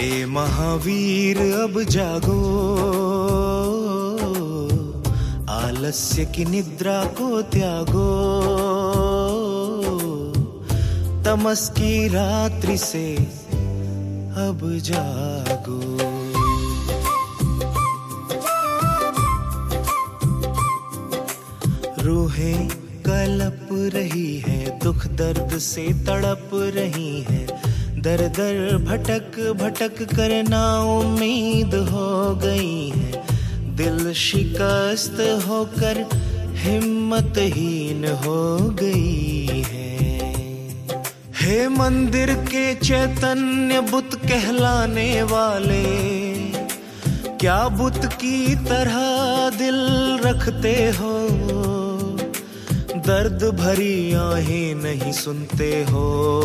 हे महावीर अब जागो, आलस्य की निद्रा को त्यागो, तमस की रात्रि से अब जागो। रूहें कलप रही है, दुख दर्द से तड़प रही है, दर दर भटक भटक कर ना उम्मीद हो गई है, दिल शिकस्त होकर हिम्मतहीन हो गई है। हे मंदिर के चैतन्य बुत कहलाने वाले, क्या बुत की तरह दिल रखते हो, दर्द भरी आहें नहीं सुनते हो,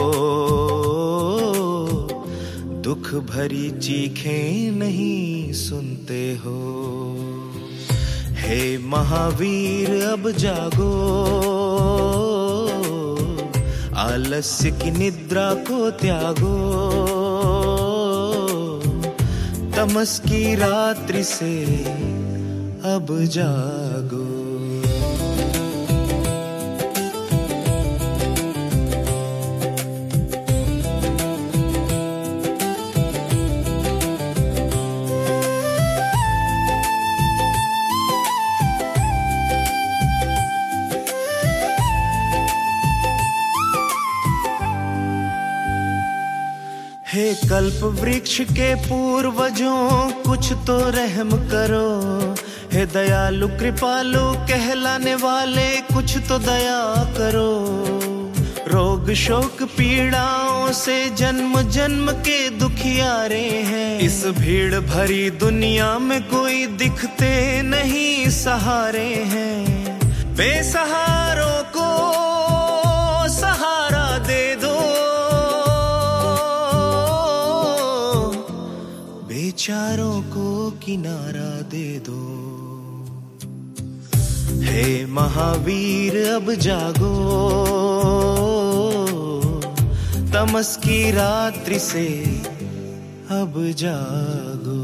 दुख भरी चीखें नहीं सुनते हो। हे महावीर अब जागो, आलस्य की निद्रा को त्यागो, तमस की रात्रि से अब जागो। हे कल्प वृक्ष के पूर्वजों कुछ तो रहम करो, हे दयालु कृपालु कहलाने वाले कुछ तो दया करो। रोग शोक पीड़ाओं से जन्म जन्म के दुखियारे हैं, इस भीड़ भरी दुनिया में कोई दिखते नहीं सहारे हैं। बेसहारों को सहारा दे दो, बेचारों को किनारा दे दो। हे महावीर अब जागो, तमस की रात्रि से अब जागो।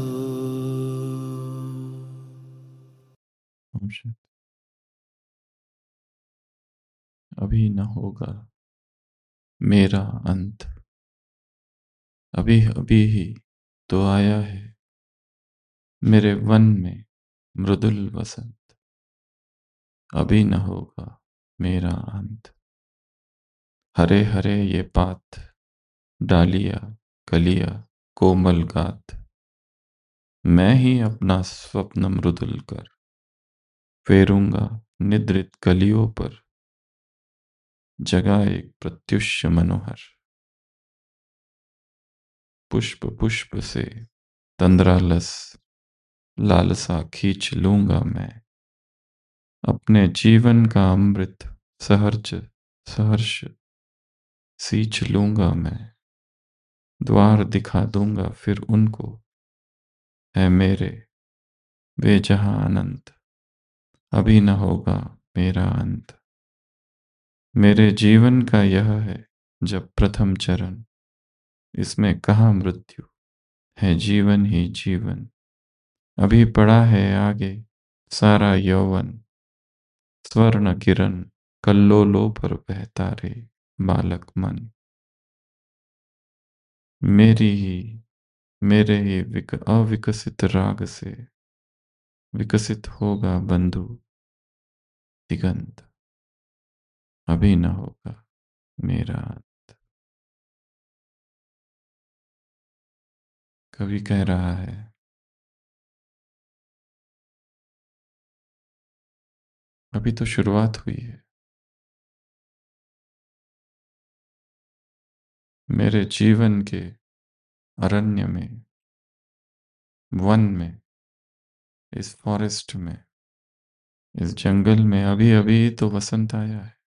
अभी न होगा मेरा अंत, अभी अभी ही तो आया है मेरे वन में मृदुल वसंत, अभी न होगा मेरा अंत। हरे हरे ये पात, डालिया कलिया कोमल गात, मैं ही अपना स्वप्न मृदुल कर फेरूंगा निद्रित कलियों पर, जगा एक प्रत्युष्य मनोहर। पुष्प पुष्प से तंद्रालस लालसा खींच लूंगा मैं, अपने जीवन का अमृत सहर्ष सहर्ष सींच लूंगा मैं। द्वार दिखा दूंगा फिर उनको, है मेरे वे जहां अनंत, अभी न होगा मेरा अंत। मेरे जीवन का यह है जब प्रथम चरण, इसमें कहाँ मृत्यु है जीवन ही जीवन। अभी पड़ा है आगे सारा यौवन, स्वर्ण किरण कल्लोलों पर बहता रे बालक मन। मेरे ही अविकसित राग से विकसित होगा बंधु दिगंत, अभी न होगा मेरा अंत। कवि कह रहा है, अभी तो शुरुआत हुई है। मेरे जीवन के अरण्य में, वन में, इस फॉरेस्ट में, इस जंगल में अभी अभी तो वसंत आया है।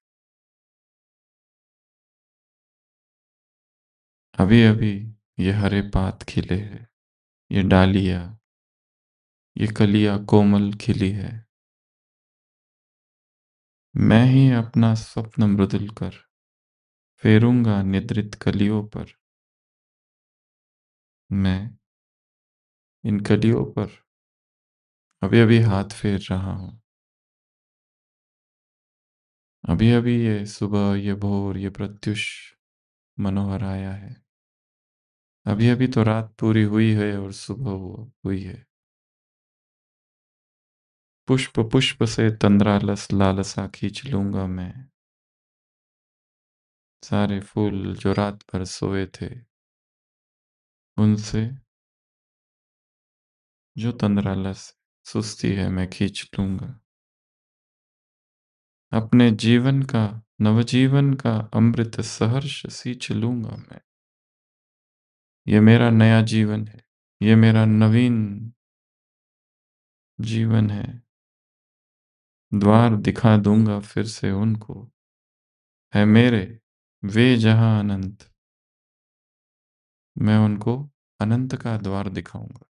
अभी अभी ये हरे पात खिले हैं, ये डालियां, ये कलियां कोमल खिली है। मैं ही अपना स्वप्न मृदुल कर फेरूंगा निद्रित कलियों पर, मैं इन कलियों पर अभी अभी हाथ फेर रहा हूँ। अभी अभी ये सुबह, ये भोर, ये प्रत्युष मनोहर आया है। अभी अभी तो रात पूरी हुई है और सुबह हुई है। पुष्प पुष्प से तंद्रालस लालसा खींच लूंगा मैं। सारे फूल जो रात भर सोए थे, उनसे जो तंद्रालस सुस्ती है मैं खींच लूंगा। अपने जीवन का, नवजीवन का अमृत सहर्ष सींच लूंगा मैं। ये मेरा नया जीवन है, ये मेरा नवीन जीवन है। द्वार दिखा दूंगा फिर से उनको, है मेरे वे जहां अनंत। मैं उनको अनंत का द्वार दिखाऊंगा।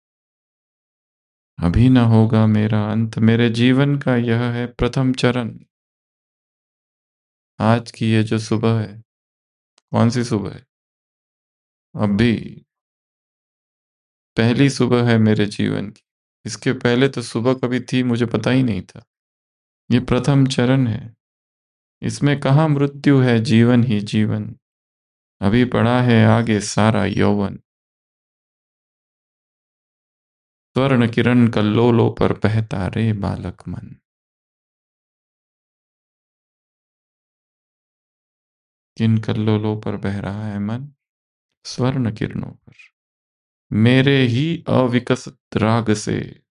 अभी न होगा मेरा अंत, मेरे जीवन का यह है प्रथम चरण। आज की ये जो सुबह है, कौन सी सुबह है? अभी पहली सुबह है मेरे जीवन की। इसके पहले तो सुबह कभी थी मुझे पता ही नहीं था। ये प्रथम चरण है। इसमें कहाँ मृत्यु है, जीवन ही जीवन। अभी पड़ा है आगे सारा यौवन। स्वर्ण किरण कल्लोलों पर बहता रे बालक मन। किन कल्लोलों पर बह रहा है मन? स्वर्ण किरणों पर। मेरे ही अविकसित राग से,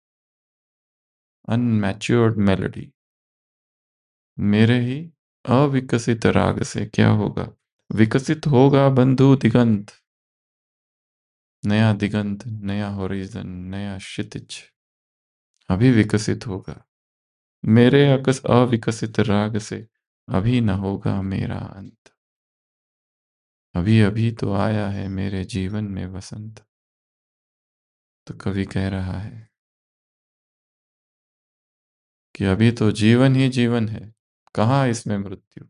अनमैच्योर्ड मेलोडी। मेरे ही अविकसित राग से क्या होगा? विकसित होगा बंधु दिगंत। नया दिगंत, नया होरिजन, नया क्षितिज अभी विकसित होगा। मेरे अविकसित राग से अभी न होगा मेरा अंत। अभी अभी तो आया है मेरे जीवन में वसंत। तो कवि कह रहा है कि अभी तो जीवन ही जीवन है, कहाँ इसमें मृत्यु।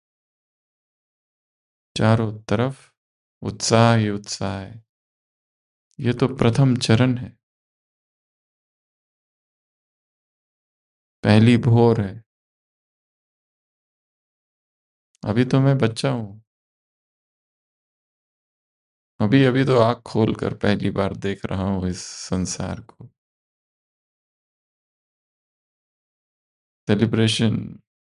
चारों तरफ उत्साह ही उत्साह है। ये तो प्रथम चरण है, पहली भोर है। अभी तो मैं बच्चा हूं। अभी अभी तो आँख खोल कर पहली बार देख रहा हूं इस संसार को। Celebration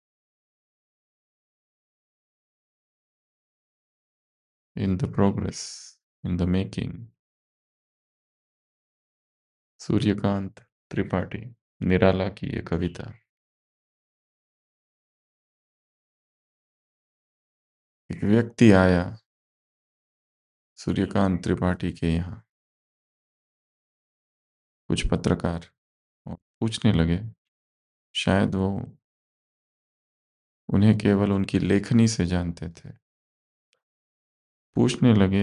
in the progress, in the making. Suryakant Tripathi, Nirala की ये कविता। एक व्यक्ति आया सूर्यकांत त्रिपाठी के यहाँ, कुछ पत्रकार, और पूछने लगे, शायद वो उन्हें केवल उनकी लेखनी से जानते थे। पूछने लगे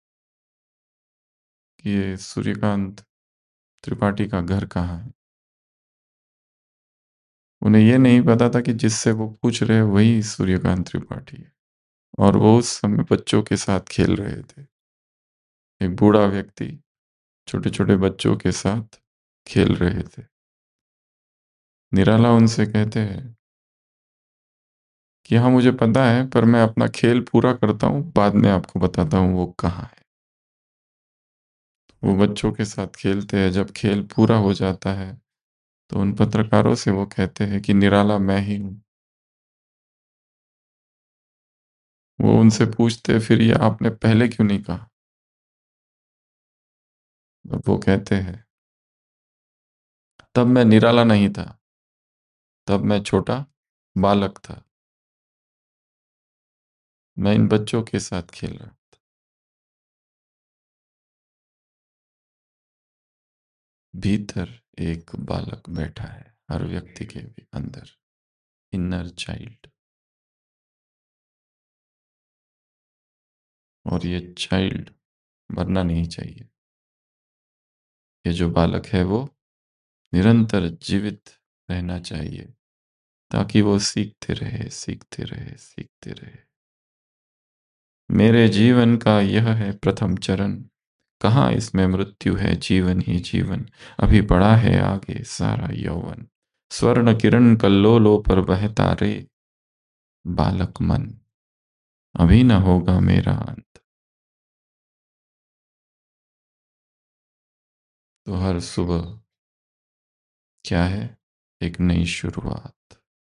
कि ये सूर्यकांत त्रिपाठी का घर कहाँ है। उन्हें ये नहीं पता था कि जिससे वो पूछ रहे वही सूर्यकांत त्रिपाठी है, और वो उस समय बच्चों के साथ खेल रहे थे। एक बूढ़ा व्यक्ति छोटे छोटे बच्चों के साथ खेल रहे थे। निराला उनसे कहते हैं कि हाँ मुझे पता है, पर मैं अपना खेल पूरा करता हूँ, बाद में आपको बताता हूँ वो कहाँ है। वो बच्चों के साथ खेलते हैं। जब खेल पूरा हो जाता है तो उन पत्रकारों से वो कहते हैं कि निराला मैं ही हूँ। वो उनसे पूछते फिर ये आपने पहले क्यों नहीं कहा? तब वो कहते हैं तब मैं निराला नहीं था, तब मैं छोटा बालक था, मैं इन बच्चों के साथ खेल रहा। भीतर एक बालक बैठा है, हर व्यक्ति के भी अंदर, इनर चाइल्ड। और ये चाइल्ड मरना नहीं चाहिए। ये जो बालक है वो निरंतर जीवित रहना चाहिए, ताकि वो सीखते रहे, सीखते रहे, सीखते रहे। मेरे जीवन का यह है प्रथम चरण, कहाँ इसमें मृत्यु है, जीवन ही जीवन, अभी पड़ा है आगे सारा यौवन। स्वर्ण किरण कल्लोलों पर बहता रे बालक मन, अभी न होगा मेरा अंत। तो हर सुबह क्या है? एक नई शुरुआत।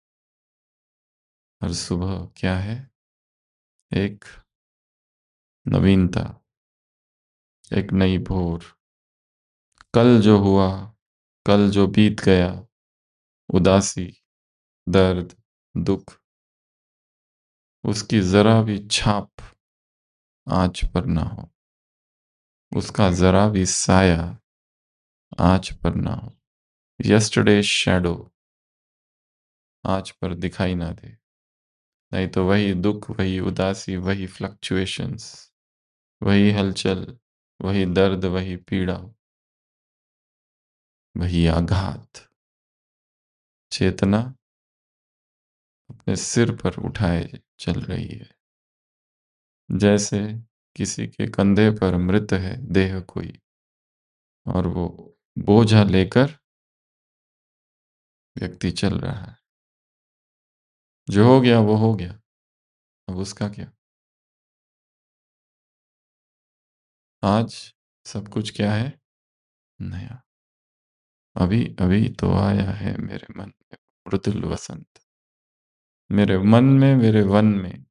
हर सुबह क्या है? एक नवीनता, एक नई भोर। कल जो हुआ, कल जो बीत गया, उदासी, दर्द, दुख, उसकी जरा भी छाप आज पर ना हो, उसका जरा भी साया आज पर ना हो। यस्टरडे शैडो आज पर दिखाई ना दे, नहीं तो वही दुख, वही उदासी, वही फ्लक्चुएशंस, वही हलचल, वही दर्द, वही पीड़ा, वही आघात। चेतना अपने सिर पर उठाए चल रही है, जैसे किसी के कंधे पर मृत है देह कोई, और वो बोझा लेकर व्यक्ति चल रहा है। जो हो गया वो हो गया, अब उसका क्या? आज सब कुछ क्या है? नया। अभी अभी तो आया है मेरे मन में मृदुल वसंत, मेरे मन में, मेरे वन में।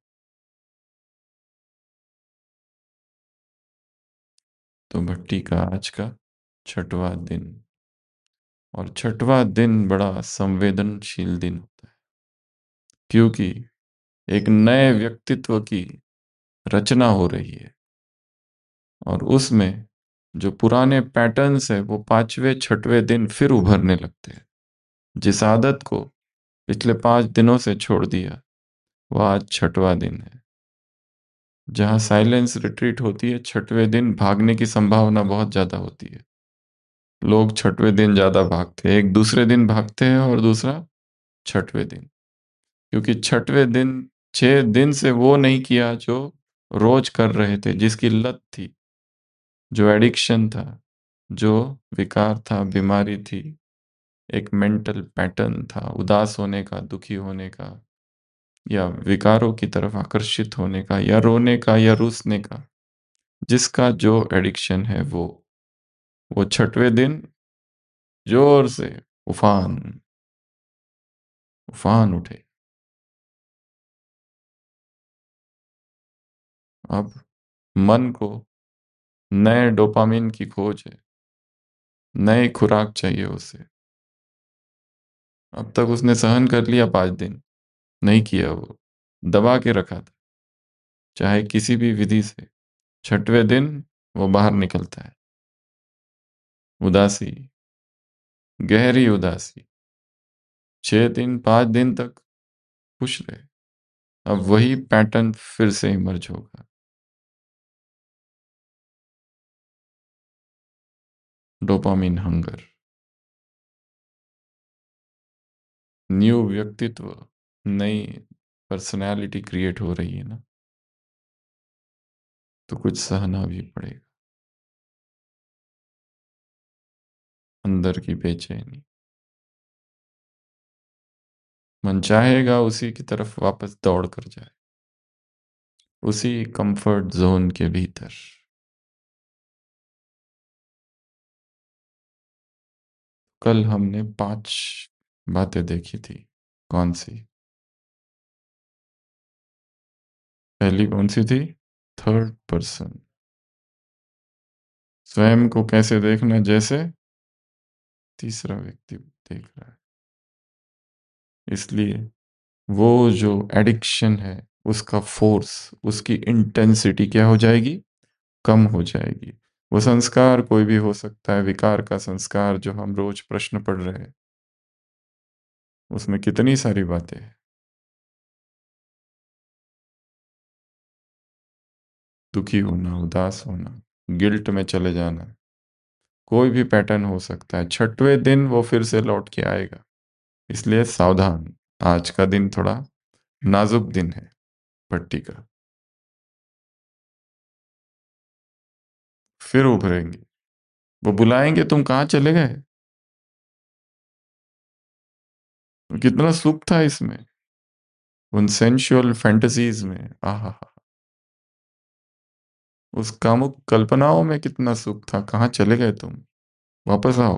तो भट्टी का आज का छठवां दिन, और छठवां दिन बड़ा संवेदनशील दिन होता है, क्योंकि एक नए व्यक्तित्व की रचना हो रही है, और उसमें जो पुराने पैटर्न्स है वो पांचवें छठवें दिन फिर उभरने लगते हैं। जिस आदत को पिछले 5 दिनों से छोड़ दिया, वह आज छठवां दिन है। जहां साइलेंस रिट्रीट होती है, छठवें दिन भागने की संभावना बहुत ज्यादा होती है। लोग छठवें दिन ज्यादा भागते हैं, एक दूसरे दिन भागते हैं और दूसरा छठवें दिन, क्योंकि छठवें दिन 6 दिन से वो नहीं किया जो रोज कर रहे थे, जिसकी लत थी, जो एडिक्शन था, जो विकार था, बीमारी थी, एक मेंटल पैटर्न था उदास होने का, दुखी होने का, या विकारों की तरफ आकर्षित होने का, या रोने का, या रूसने का। जिसका जो एडिक्शन है वो छठवें दिन जोर से उफान उफान उठे। अब मन को नए डोपामिन की खोज है, नई खुराक चाहिए उसे। अब तक उसने सहन कर लिया 5 दिन, नहीं किया, वो दबा के रखा था, चाहे किसी भी विधि से। छठवें दिन वो बाहर निकलता है, उदासी, गहरी उदासी। 6 दिन 5 दिन तक खुश रहे, अब वही पैटर्न फिर से इमर्ज होगा। डोपामिन हंगर, न्यू व्यक्तित्व, नई पर्सनैलिटी क्रिएट हो रही है ना, तो कुछ सहना भी पड़ेगा। अंदर की बेचैनी, मन चाहेगा उसी की तरफ वापस दौड़ कर जाए, उसी कंफर्ट जोन के भीतर। कल हमने 5 बातें देखी थी। कौन सी? पहली कौन सी थी? Third person. स्वयं को कैसे देखना? जैसे तीसरा व्यक्ति देख रहा है। इसलिए वो जो एडिक्शन है, उसका फोर्स, उसकी इंटेंसिटी क्या हो जाएगी? कम हो जाएगी। वो संस्कार कोई भी हो सकता है, विकार का संस्कार जो हम रोज प्रश्न पढ़ रहे हैं, उसमें कितनी सारी बातें हैं। दुखी होना, उदास होना, गिल्ट में चले जाना, कोई भी पैटर्न हो सकता है। छठवें दिन वो फिर से लौट के आएगा, इसलिए सावधान। आज का दिन थोड़ा नाजुक दिन है भट्टी का। फिर उभरेंगे। वो बुलाएंगे, तुम कहाँ चले गए? कितना सुख था इसमें, उन सेंशुअल फैंटेसीज में। आहा, उस कामुक कल्पनाओं में कितना सुख था। कहाँ चले गए तुम? वापस आओ।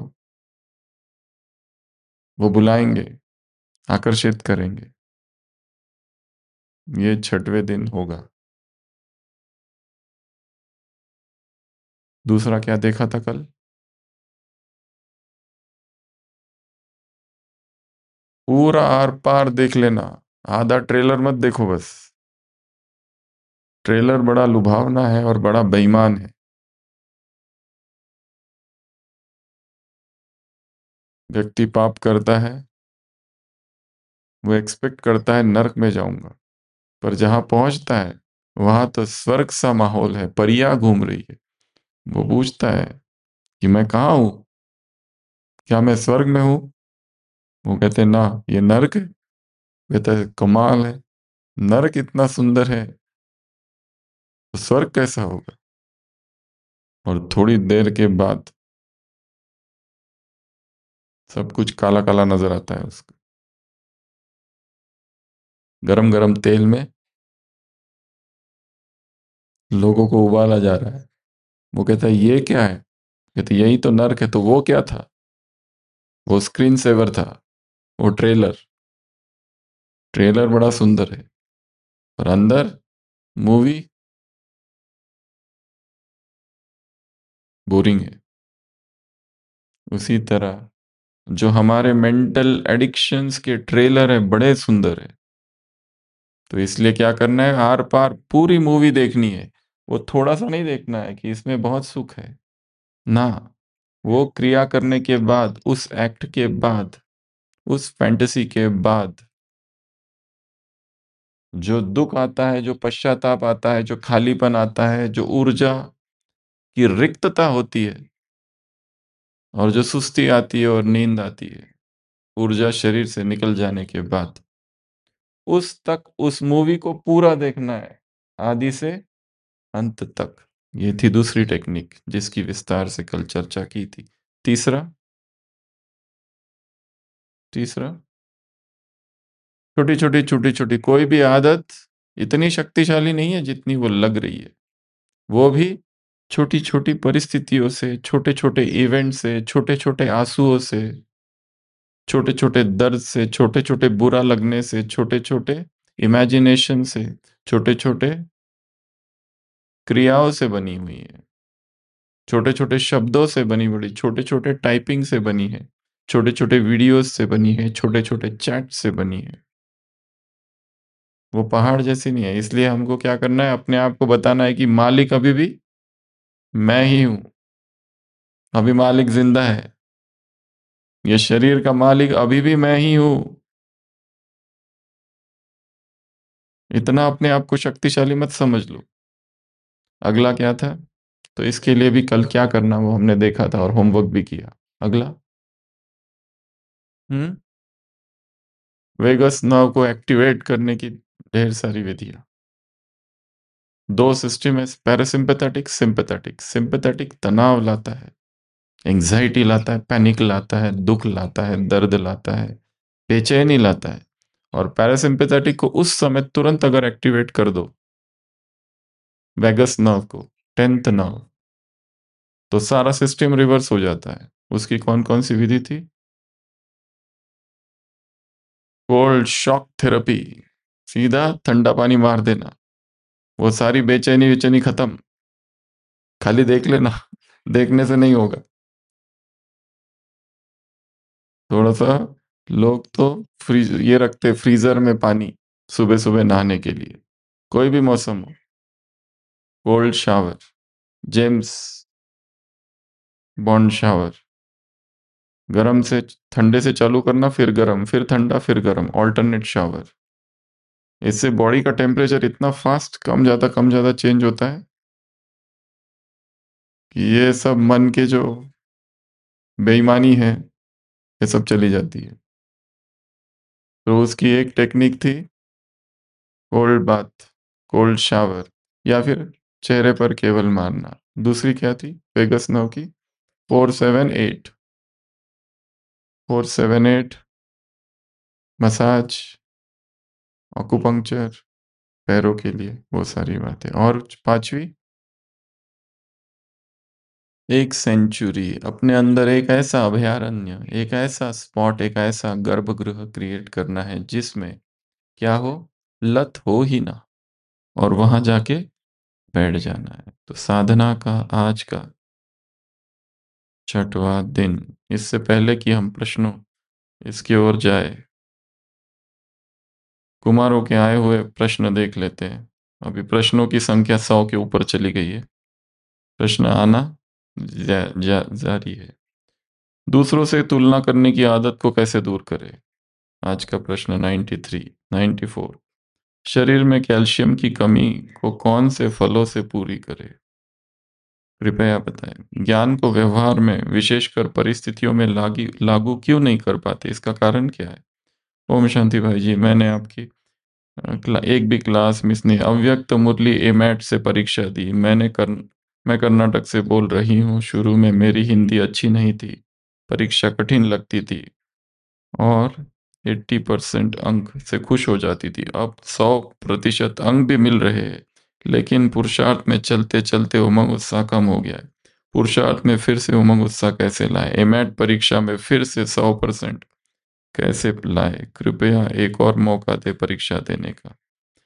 वो बुलाएंगे, आकर्षित करेंगे। ये छठवें दिन होगा। दूसरा क्या देखा था कल? पूरा आर पार देख लेना, आधा ट्रेलर मत देखो बस। ट्रेलर बड़ा लुभावना है और बड़ा बेईमान है। व्यक्ति पाप करता है, वो एक्सपेक्ट करता है नरक में जाऊंगा, पर जहां पहुंचता है वहां तो स्वर्ग सा माहौल है, परियां घूम रही है। वो पूछता है कि मैं कहाँ हूं, क्या मैं स्वर्ग में हूं? वो कहते हैं ना, ये नर्क है। कहता है कमाल है, नर्क इतना सुंदर है तो स्वर्ग कैसा होगा? और थोड़ी देर के बाद सब कुछ काला काला नजर आता है उसको। गरम गरम तेल में लोगों को उबाला जा रहा है। वो कहता है ये क्या है? कहते यही तो नर्क है। तो वो क्या था? वो स्क्रीन सेवर था, वो ट्रेलर। ट्रेलर बड़ा सुंदर है, पर अंदर मूवी बोरिंग है। उसी तरह जो हमारे मेंटल एडिक्शंस के ट्रेलर है बड़े सुंदर है। तो इसलिए क्या करना है, आर पार पूरी मूवी देखनी है। वो थोड़ा सा नहीं देखना है कि इसमें बहुत सुख है ना। वो क्रिया करने के बाद, उस एक्ट के बाद, उस फैंटेसी के बाद जो दुख आता है, जो पश्चाताप आता है, जो खालीपन आता है, जो ऊर्जा की रिक्तता होती है, और जो सुस्ती आती है और नींद आती है ऊर्जा शरीर से निकल जाने के बाद, उस तक उस मूवी को पूरा देखना है, आदि से अंत तक। ये थी दूसरी टेक्निक जिसकी विस्तार से कल चर्चा की थी। तीसरा, तीसरा, छोटी छोटी छोटी छोटी कोई भी आदत इतनी शक्तिशाली नहीं है जितनी वो लग रही है। वो भी छोटी छोटी परिस्थितियों से, छोटे छोटे इवेंट से, छोटे छोटे आंसुओं से, छोटे छोटे दर्द से, छोटे छोटे बुरा लगने से, छोटे छोटे इमेजिनेशन से, छोटे छोटे क्रियाओं से बनी हुई है। छोटे छोटे शब्दों से बनी बड़ी, छोटे छोटे टाइपिंग से बनी है, छोटे छोटे वीडियोस से बनी है, छोटे छोटे चैट से बनी है। वो पहाड़ जैसी नहीं है। इसलिए हमको क्या करना है, अपने आप को बताना है कि मालिक अभी भी मैं ही हूं। अभी मालिक जिंदा है, ये शरीर का मालिक अभी भी मैं ही हूं। इतना अपने आप को शक्तिशाली मत समझ लो। अगला क्या था? तो इसके लिए भी कल क्या करना वो हमने देखा था और होमवर्क भी किया। अगला, हम्म, वेगस नर्व को एक्टिवेट करने की ढेर सारी विधियां। दो सिस्टम है, पैरासिम्पैथेटिक, सिंपैथेटिक। सिंपैथेटिक तनाव लाता है, एंजाइटी लाता है, पैनिक लाता है, दुख लाता है, दर्द लाता है, बेचैनी लाता है। और पैरासिम्पैथेटिक को उस समय तुरंत अगर एक्टिवेट कर दो, वेगस नर्व को, टेंथ नर्व, तो सारा सिस्टम रिवर्स हो जाता है। उसकी कौन कौन सी विधि थी? कोल्ड शॉक थेरेपी, सीधा ठंडा पानी मार देना, वो सारी बेचैनी बेचैनी खत्म। खाली देख लेना, देखने से नहीं होगा। थोड़ा सा, लोग तो फ्रीज ये रखते फ्रीजर में पानी सुबह सुबह नहाने के लिए, कोई भी मौसम हो। Cold shower, James Bond shower, गर्म से ठंडे से चालू करना, फिर गर्म, फिर ठंडा, फिर गर्म, ऑल्टरनेट शावर। इससे बॉडी का टेम्परेचर इतना फास्ट कम ज्यादा चेंज होता है कि ये सब मन के जो बेईमानी है ये सब चली जाती है। तो उसकी एक टेक्निक थी कोल्ड बाथ, कोल्ड शावर, या फिर चेहरे पर केवल मारना। दूसरी क्या थी वेगस 9 की? 478। 478 मसाज, अकुपंक्चर, पैरों के लिए वो सारी बातें। और पांचवी, एक सेंचुरी, अपने अंदर एक ऐसा अभयारण्य, एक ऐसा स्पॉट, एक ऐसा गर्भगृह क्रिएट करना है जिसमें क्या हो, लत हो ही ना, और वहां जाके बैठ जाना है। तो साधना का आज का छठवां दिन। इससे पहले कि हम प्रश्नों इसकी ओर जाए, कुमारों के आए हुए प्रश्न देख लेते हैं। अभी प्रश्नों की संख्या 100 के ऊपर चली गई है। प्रश्न आना जारी है। दूसरों से तुलना करने की आदत को कैसे दूर करें? आज का प्रश्न 93, 94। शरीर में कैल्शियम की कमी को कौन से फलों से पूरी करें? कृपया बताएं। ज्ञान को व्यवहार में, विशेषकर परिस्थितियों में लागू क्यों नहीं कर पाते? इसका कारण क्या है? ओम शांति भाई जी, मैंने आपकी एक भी क्लास मिस नहीं। अव्यक्त मुरली एमैट से परीक्षा दी। मैं कर्नाटक से बोल रही हूँ। शुरू में मेरी हिंदी अच्छी नहीं थी, परीक्षा कठिन लगती थी और 80% अंक से खुश हो जाती थी। अब 100% अंक भी मिल रहे हैं, लेकिन पुरुषार्थ में चलते चलते उमंग उत्साह कम हो गया है। पुरुषार्थ में फिर से उमंग उत्साह कैसे लाए? एमएट परीक्षा में फिर से 100% कैसे लाए? कृपया एक और मौका दे परीक्षा देने का।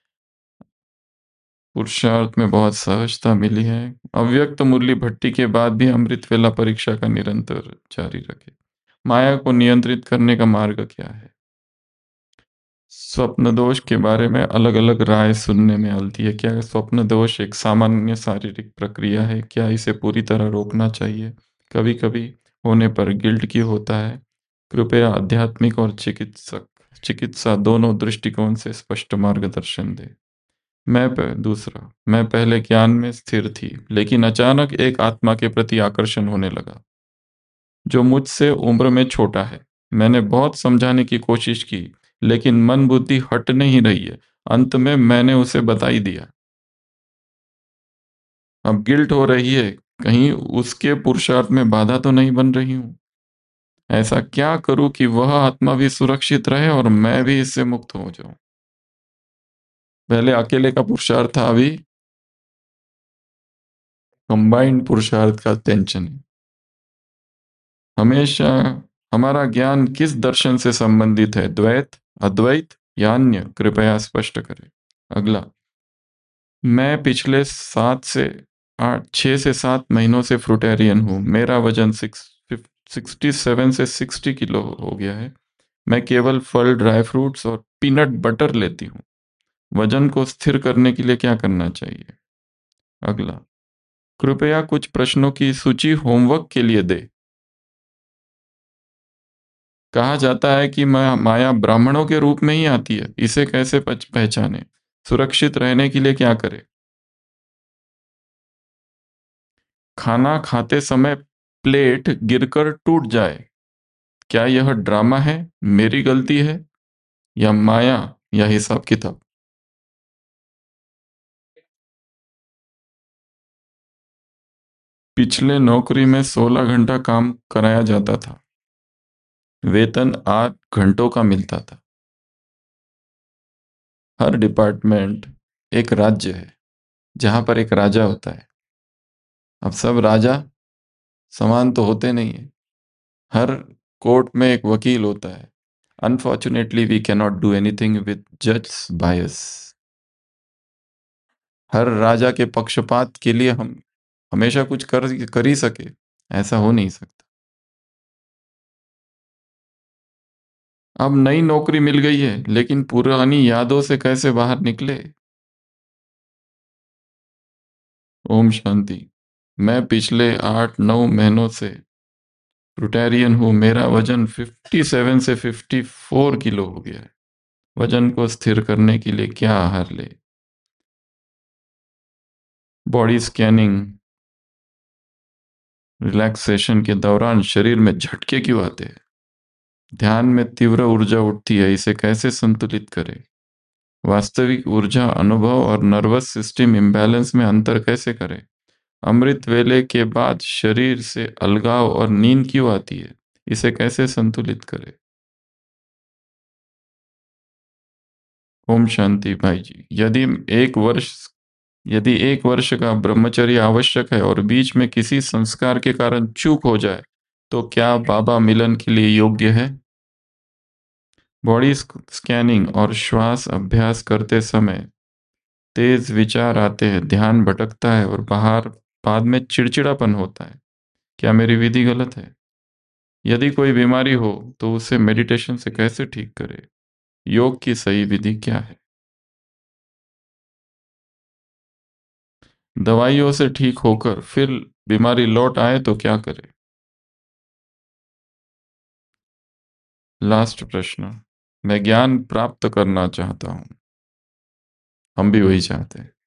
पुरुषार्थ में बहुत सहजता मिली है। अव्यक्त मुरली भट्टी के बाद भी अमृत वेला परीक्षा का निरंतर जारी रखे। माया को नियंत्रित करने का मार्ग क्या है? स्वप्न दोष के बारे में अलग अलग राय सुनने में आती है। क्या स्वप्न दोष एक सामान्य शारीरिक प्रक्रिया है? क्या इसे पूरी तरह रोकना चाहिए? कभी कभी होने पर गिल्ट क्यों होता है? कृपया आध्यात्मिक और चिकित्सा दोनों दृष्टिकोण से स्पष्ट मार्गदर्शन दे। दूसरा, मैं पहले ज्ञान में स्थिर थी, लेकिन अचानक एक आत्मा के प्रति आकर्षण होने लगा जो मुझसे उम्र में छोटा है। मैंने बहुत समझाने की कोशिश की, लेकिन मन बुद्धि हट नहीं रही है। अंत में मैंने उसे बता ही दिया। अब गिल्ट हो रही है, कहीं उसके पुरुषार्थ में बाधा तो नहीं बन रही हूं। ऐसा क्या करूं कि वह आत्मा भी सुरक्षित रहे और मैं भी इससे मुक्त हो जाऊं? पहले अकेले का पुरुषार्थ था, अभी कंबाइंड पुरुषार्थ का टेंशन है। हमेशा हमारा ज्ञान किस दर्शन से संबंधित है? द्वैत, अद्वैत या अन्य? कृपया स्पष्ट करें। अगला, मैं पिछले 6 से 7 महीनों से फ्रूटेरियन हूँ। मेरा वजन 67 से 60 किलो हो गया है। मैं केवल फल, ड्राई फ्रूट्स और पीनट बटर लेती हूँ। वजन को स्थिर करने के लिए क्या करना चाहिए? अगला, कृपया कुछ प्रश्नों की सूची होमवर्क के लिए दे। कहा जाता है कि माया ब्राह्मणों के रूप में ही आती है, इसे कैसे पहचाने? सुरक्षित रहने के लिए क्या करें? खाना खाते समय प्लेट गिरकर टूट जाए, क्या यह ड्रामा है, मेरी गलती है, या माया, या हिसाब किताब? पिछले नौकरी में 16 घंटा काम कराया जाता था, वेतन 8 घंटों का मिलता था। हर डिपार्टमेंट एक राज्य है जहां पर एक राजा होता है। अब सब राजा समान तो होते नहीं है। हर कोर्ट में एक वकील होता है। Unfortunately we cannot do anything with जज बायस। हर राजा के पक्षपात के लिए हम हमेशा कुछ कर ही सके, ऐसा हो नहीं सकता। अब नई नौकरी मिल गई है, लेकिन पुरानी यादों से कैसे बाहर निकले? ओम शांति। मैं पिछले 8-9 महीनों से फ्रूटेरियन हूँ। मेरा वजन 57 से 54 किलो हो गया है। वजन को स्थिर करने के लिए क्या आहार ले? बॉडी स्कैनिंग, रिलैक्सेशन के दौरान शरीर में झटके क्यों आते हैं? ध्यान में तीव्र ऊर्जा उठती है, इसे कैसे संतुलित करें? वास्तविक ऊर्जा अनुभव और नर्वस सिस्टम इम्बैलेंस में अंतर कैसे करें? अमृत वेले के बाद शरीर से अलगाव और नींद क्यों आती है? इसे कैसे संतुलित करें? ओम शांति भाई जी। यदि एक वर्ष का ब्रह्मचर्य आवश्यक है और बीच में किसी संस्कार के कारण चूक हो जाए, तो क्या बाबा मिलन के लिए योग्य है? बॉडी स्कैनिंग और श्वास अभ्यास करते समय तेज विचार आते हैं, ध्यान भटकता है और बाद में चिड़चिड़ापन होता है। क्या मेरी विधि गलत है? यदि कोई बीमारी हो तो उसे मेडिटेशन से कैसे ठीक करे? योग की सही विधि क्या है? दवाइयों से ठीक होकर फिर बीमारी लौट आए तो क्या करें? लास्ट प्रश्न। मैं ज्ञान प्राप्त करना चाहता हूँ। हम भी वही चाहते हैं।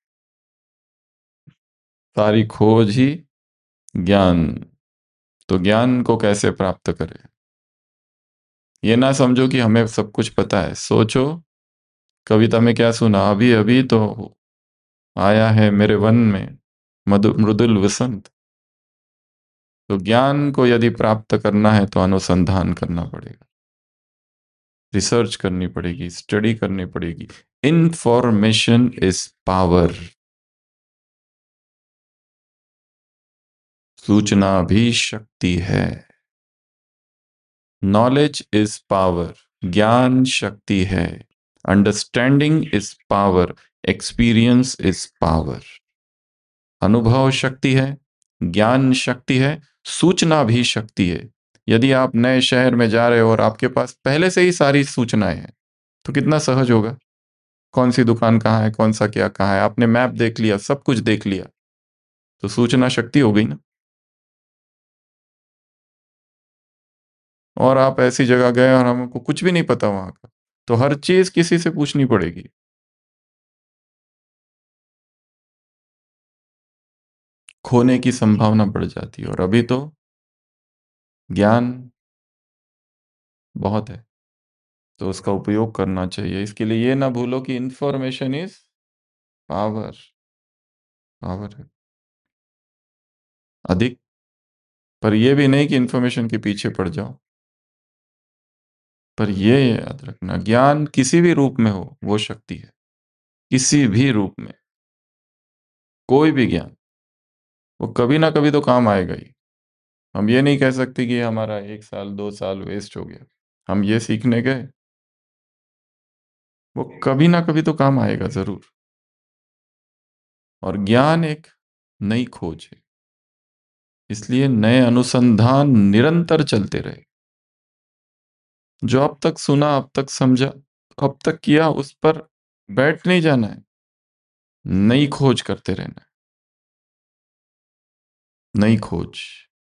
सारी खोज ही ज्ञान। तो ज्ञान को कैसे प्राप्त करें? ये ना समझो कि हमें सब कुछ पता है। सोचो, कविता में क्या सुना, अभी अभी तो आया है मेरे वन में मृदुल वसंत। तो ज्ञान को यदि प्राप्त करना है तो अनुसंधान करना पड़ेगा, रिसर्च करनी पड़ेगी, स्टडी करनी पड़ेगी। Information is power. सूचना भी शक्ति है। Knowledge is power. ज्ञान शक्ति है। Understanding is power. Experience is power. अनुभव शक्ति है, ज्ञान शक्ति है, सूचना भी शक्ति है। यदि आप नए शहर में जा रहे हो और आपके पास पहले से ही सारी सूचनाएं हैं, तो कितना सहज होगा। कौन सी दुकान कहाँ है, कौन सा क्या कहाँ है, आपने मैप देख लिया, सब कुछ देख लिया, तो सूचना शक्ति हो गई ना। और आप ऐसी जगह गए और हमको कुछ भी नहीं पता वहां का, तो हर चीज किसी से पूछनी पड़ेगी। खोने की संभावना बढ़ जाती है। और अभी तो ज्ञान बहुत है, तो उसका उपयोग करना चाहिए। इसके लिए ये ना भूलो कि इंफॉर्मेशन इज पावर। पावर है अधिक। पर यह भी नहीं कि इंफॉर्मेशन के पीछे पड़ जाओ। पर यह याद रखना, ज्ञान किसी भी रूप में हो वो शक्ति है। किसी भी रूप में कोई भी ज्ञान, वो कभी ना कभी तो काम आएगा ही। हम ये नहीं कह सकते कि हमारा 1 साल 2 साल वेस्ट हो गया। हम ये सीखने गए, वो कभी ना कभी तो काम आएगा जरूर। और ज्ञान एक नई खोज है, इसलिए नए अनुसंधान निरंतर चलते रहे। जो अब तक सुना, अब तक समझा, अब तक किया, उस पर बैठ नहीं जाना है। नई खोज करते रहना है। नई खोज।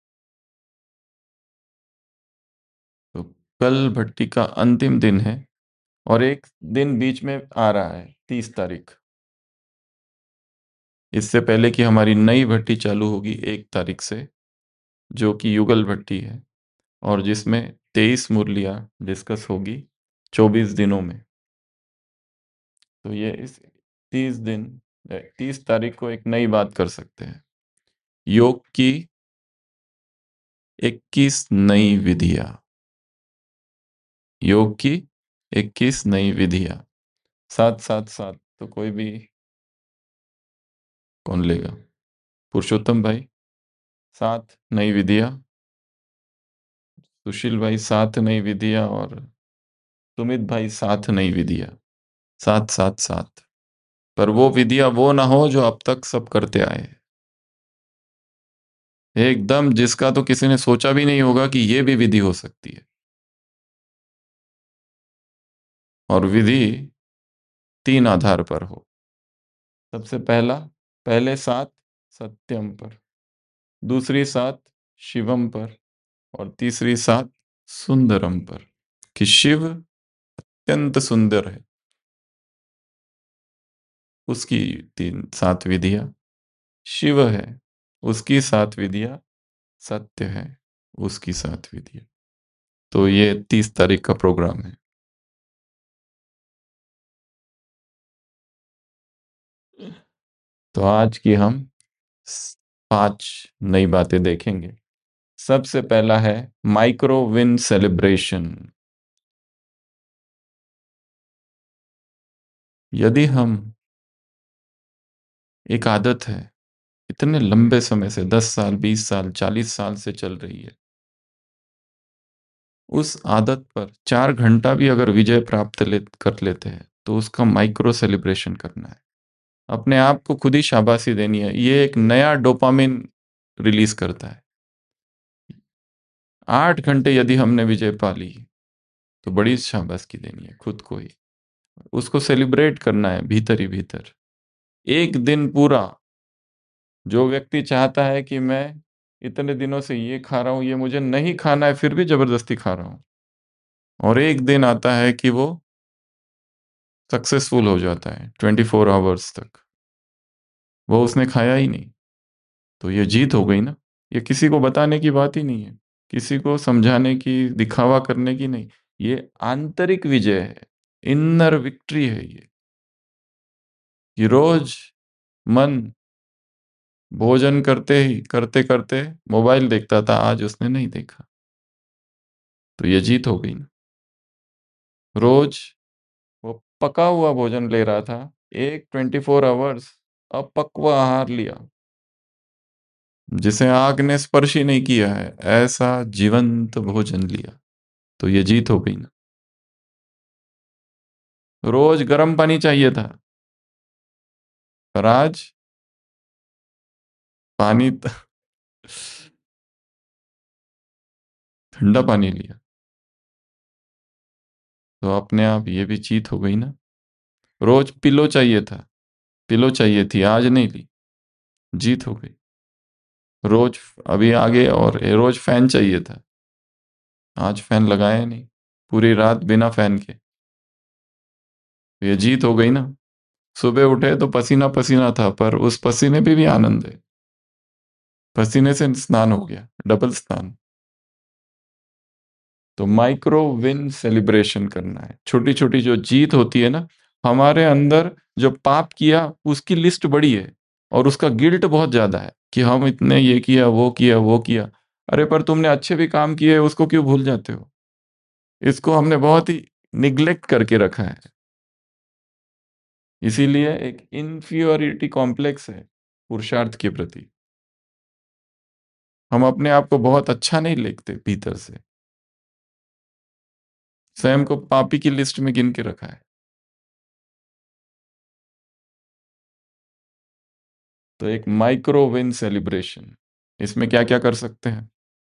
तो कल भट्टी का अंतिम दिन है और एक दिन बीच में आ रहा है, 30 तारीख। इससे पहले कि हमारी नई भट्टी चालू होगी 1 तारीख से, जो कि युगल भट्टी है, और जिसमें 23 मुरलियां डिस्कस होगी 24 दिनों में। तो ये इस 30 दिन, 30 तारीख को एक नई बात कर सकते हैं। योग की 21 नई विधियां। योग की 21 नई विधियां। साथ साथ साथ तो कोई भी कौन लेगा? पुरुषोत्तम भाई 7 नई विधियां, सुशील भाई 7 नई विधियां, और सुमित भाई 7 नई विधियां। सात सात सात। पर वो विधियां वो ना हो जो अब तक सब करते आए हैं। एकदम जिसका तो किसी ने सोचा भी नहीं होगा कि ये भी विधि हो सकती है। और विधि 3 आधार पर हो। सबसे पहला, पहले 7 सत्यम पर, दूसरी 7 शिवम पर, और तीसरी 7 सुंदरम पर। कि शिव अत्यंत सुंदर है, उसकी 7 विधियां। शिव है, उसकी 7 विधियां। सत्य है, उसकी 7 विधियां। तो ये 30 तारीख का प्रोग्राम है। तो आज की हम 5 नई बातें देखेंगे। सबसे पहला है माइक्रो विन सेलिब्रेशन। यदि हम एक आदत है, इतने लंबे समय से 10 साल, 20 साल, 40 साल से चल रही है, उस आदत पर 4 घंटा भी अगर विजय प्राप्त कर लेते हैं तो उसका माइक्रो सेलिब्रेशन करना है। अपने आप को खुद ही शाबाशी देनी है। ये एक नया डोपामिन रिलीज करता है। 8 घंटे यदि हमने विजय पा ली तो बड़ी शाबाशी देनी है खुद को ही। उसको सेलिब्रेट करना है भीतर ही भीतर। एक दिन पूरा, जो व्यक्ति चाहता है कि मैं इतने दिनों से ये खा रहा हूं, ये मुझे नहीं खाना है, फिर भी जबरदस्ती खा रहा हूं, और एक दिन आता है कि वो सक्सेसफुल हो जाता है 24 आवर्स तक, वो उसने खाया ही नहीं, तो ये जीत हो गई ना। ये किसी को बताने की बात ही नहीं है, किसी को समझाने की, दिखावा करने की नहीं। ये आंतरिक विजय है, इनर विक्ट्री है ये। कि रोज मन भोजन करते करते मोबाइल देखता था, आज उसने नहीं देखा, तो ये जीत हो गई ना। रोज वो पका हुआ भोजन ले रहा था, एक 24 आवर्स अपक्व आहार लिया, जिसे आग ने स्पर्श ही नहीं किया है, ऐसा जीवंत भोजन लिया, तो ये जीत हो गई ना। रोज गर्म पानी चाहिए था, पर आज पानी ठंडा पानी लिया, तो अपने आप ये भी जीत हो गई ना। रोज पिलो चाहिए था, पिलो चाहिए थी, आज नहीं ली, जीत हो गई। रोज, अभी आगे, और रोज फैन चाहिए था, आज फैन लगाया नहीं, पूरी रात बिना फैन के, तो ये जीत हो गई ना। सुबह उठे तो पसीना पसीना था, पर उस पसीने पे भी आनंद है, पसीने से स्नान हो गया, डबल स्नान। तो माइक्रो विन सेलिब्रेशन करना है। छोटी छोटी जो जीत होती है ना, हमारे अंदर जो पाप किया उसकी लिस्ट बड़ी है, और उसका गिल्ट बहुत ज्यादा है कि हम इतने ये किया, वो किया, वो किया। अरे पर तुमने अच्छे भी काम किए, उसको क्यों भूल जाते हो? इसको हमने बहुत ही निग्लेक्ट करके रखा है। इसीलिए एक इन्फीरियरिटी कॉम्प्लेक्स है पुरुषार्थ के प्रति। हम अपने आप को बहुत अच्छा नहीं लिखते भीतर से, स्वयं को पापी की लिस्ट में गिन के रखा है। तो एक माइक्रो विन सेलिब्रेशन, इसमें क्या क्या कर सकते हैं?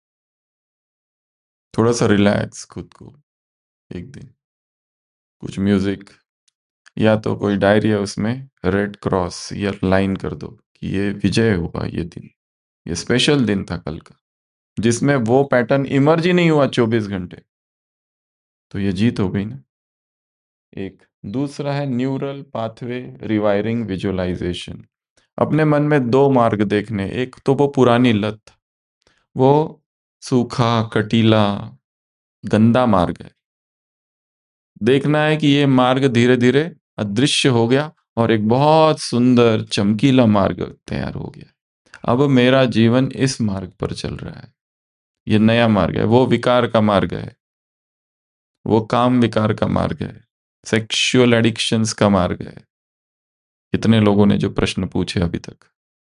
थोड़ा सा रिलैक्स खुद को, एक दिन कुछ म्यूजिक, या तो कोई डायरी है उसमें रेड क्रॉस या लाइन कर दो कि ये विजय हुआ, ये दिन, ये स्पेशल दिन था कल का, जिसमें वो पैटर्न इमर्ज ही नहीं हुआ 24 घंटे, तो ये जीत हो गई ना। एक दूसरा है न्यूरल पाथवे रिवायरिंग विजुअलाइजेशन। अपने मन में दो मार्ग देखने, एक तो वो पुरानी लत, वो सूखा, कटीला, गंदा मार्ग है। देखना है कि ये मार्ग धीरे धीरे अदृश्य हो गया, और एक बहुत सुंदर चमकीला मार्ग तैयार हो गया। अब मेरा जीवन इस मार्ग पर चल रहा है, ये नया मार्ग है, वो विकार का मार्ग है, वो काम विकार का मार्ग है, सेक्सुअल एडिक्शंस का मार्ग है। इतने लोगों ने जो प्रश्न पूछे अभी तक,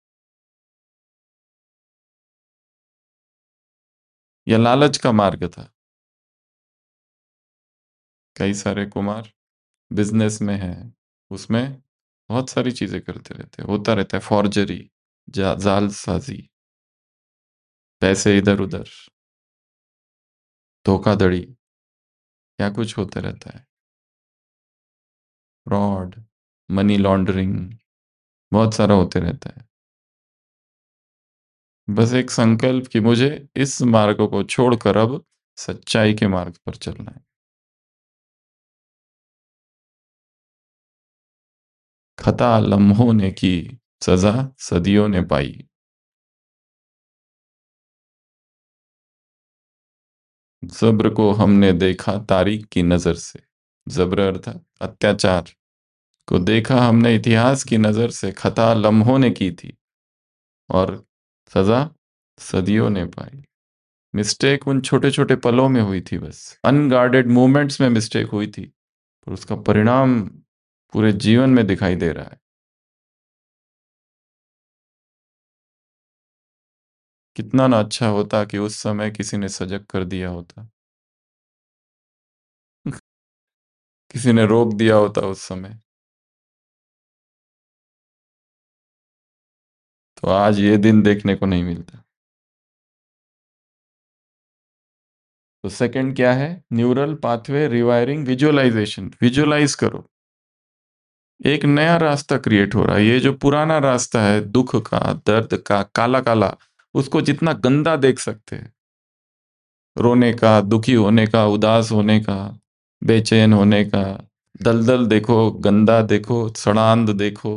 यह लालच का मार्ग था। कई सारे कुमार बिजनेस में हैं, उसमें बहुत सारी चीजें करते रहते हैं, होता रहता है फॉर्जरी, जालसाजी, पैसे इधर उधर, धोखाधड़ी, क्या कुछ होता रहता है, फ्रॉड, मनी लॉन्ड्रिंग, बहुत सारा होते रहता है। बस एक संकल्प कि मुझे इस मार्ग को छोड़कर अब सच्चाई के मार्ग पर चलना है। खता लम्हों ने की, सजा सदियों ने पाई। जब्र को हमने देखा तारीख की नजर से। जब्र अर्थात अत्याचार, को देखा हमने इतिहास की नजर से, खता लम्हों ने की थी और सजा सदियों ने पाई। मिस्टेक उन छोटे छोटे पलों में हुई थी, बस अनगार्डेड मोमेंट्स में मिस्टेक हुई थी, पर उसका परिणाम पूरे जीवन में दिखाई दे रहा है। कितना ना अच्छा होता कि उस समय किसी ने सजग कर दिया होता, किसी ने रोक दिया होता उस समय, तो आज ये दिन देखने को नहीं मिलता। तो सेकंड क्या है? Neural pathway rewiring, visualisation. Visualise करो, एक नया रास्ता क्रिएट हो रहा है। ये जो पुराना रास्ता है दुख का, दर्द का, काला काला, उसको जितना गंदा देख सकते हैं, रोने का, दुखी होने का, उदास होने का, बेचैन होने का, दलदल देखो, गंदा देखो, सड़ांध देखो,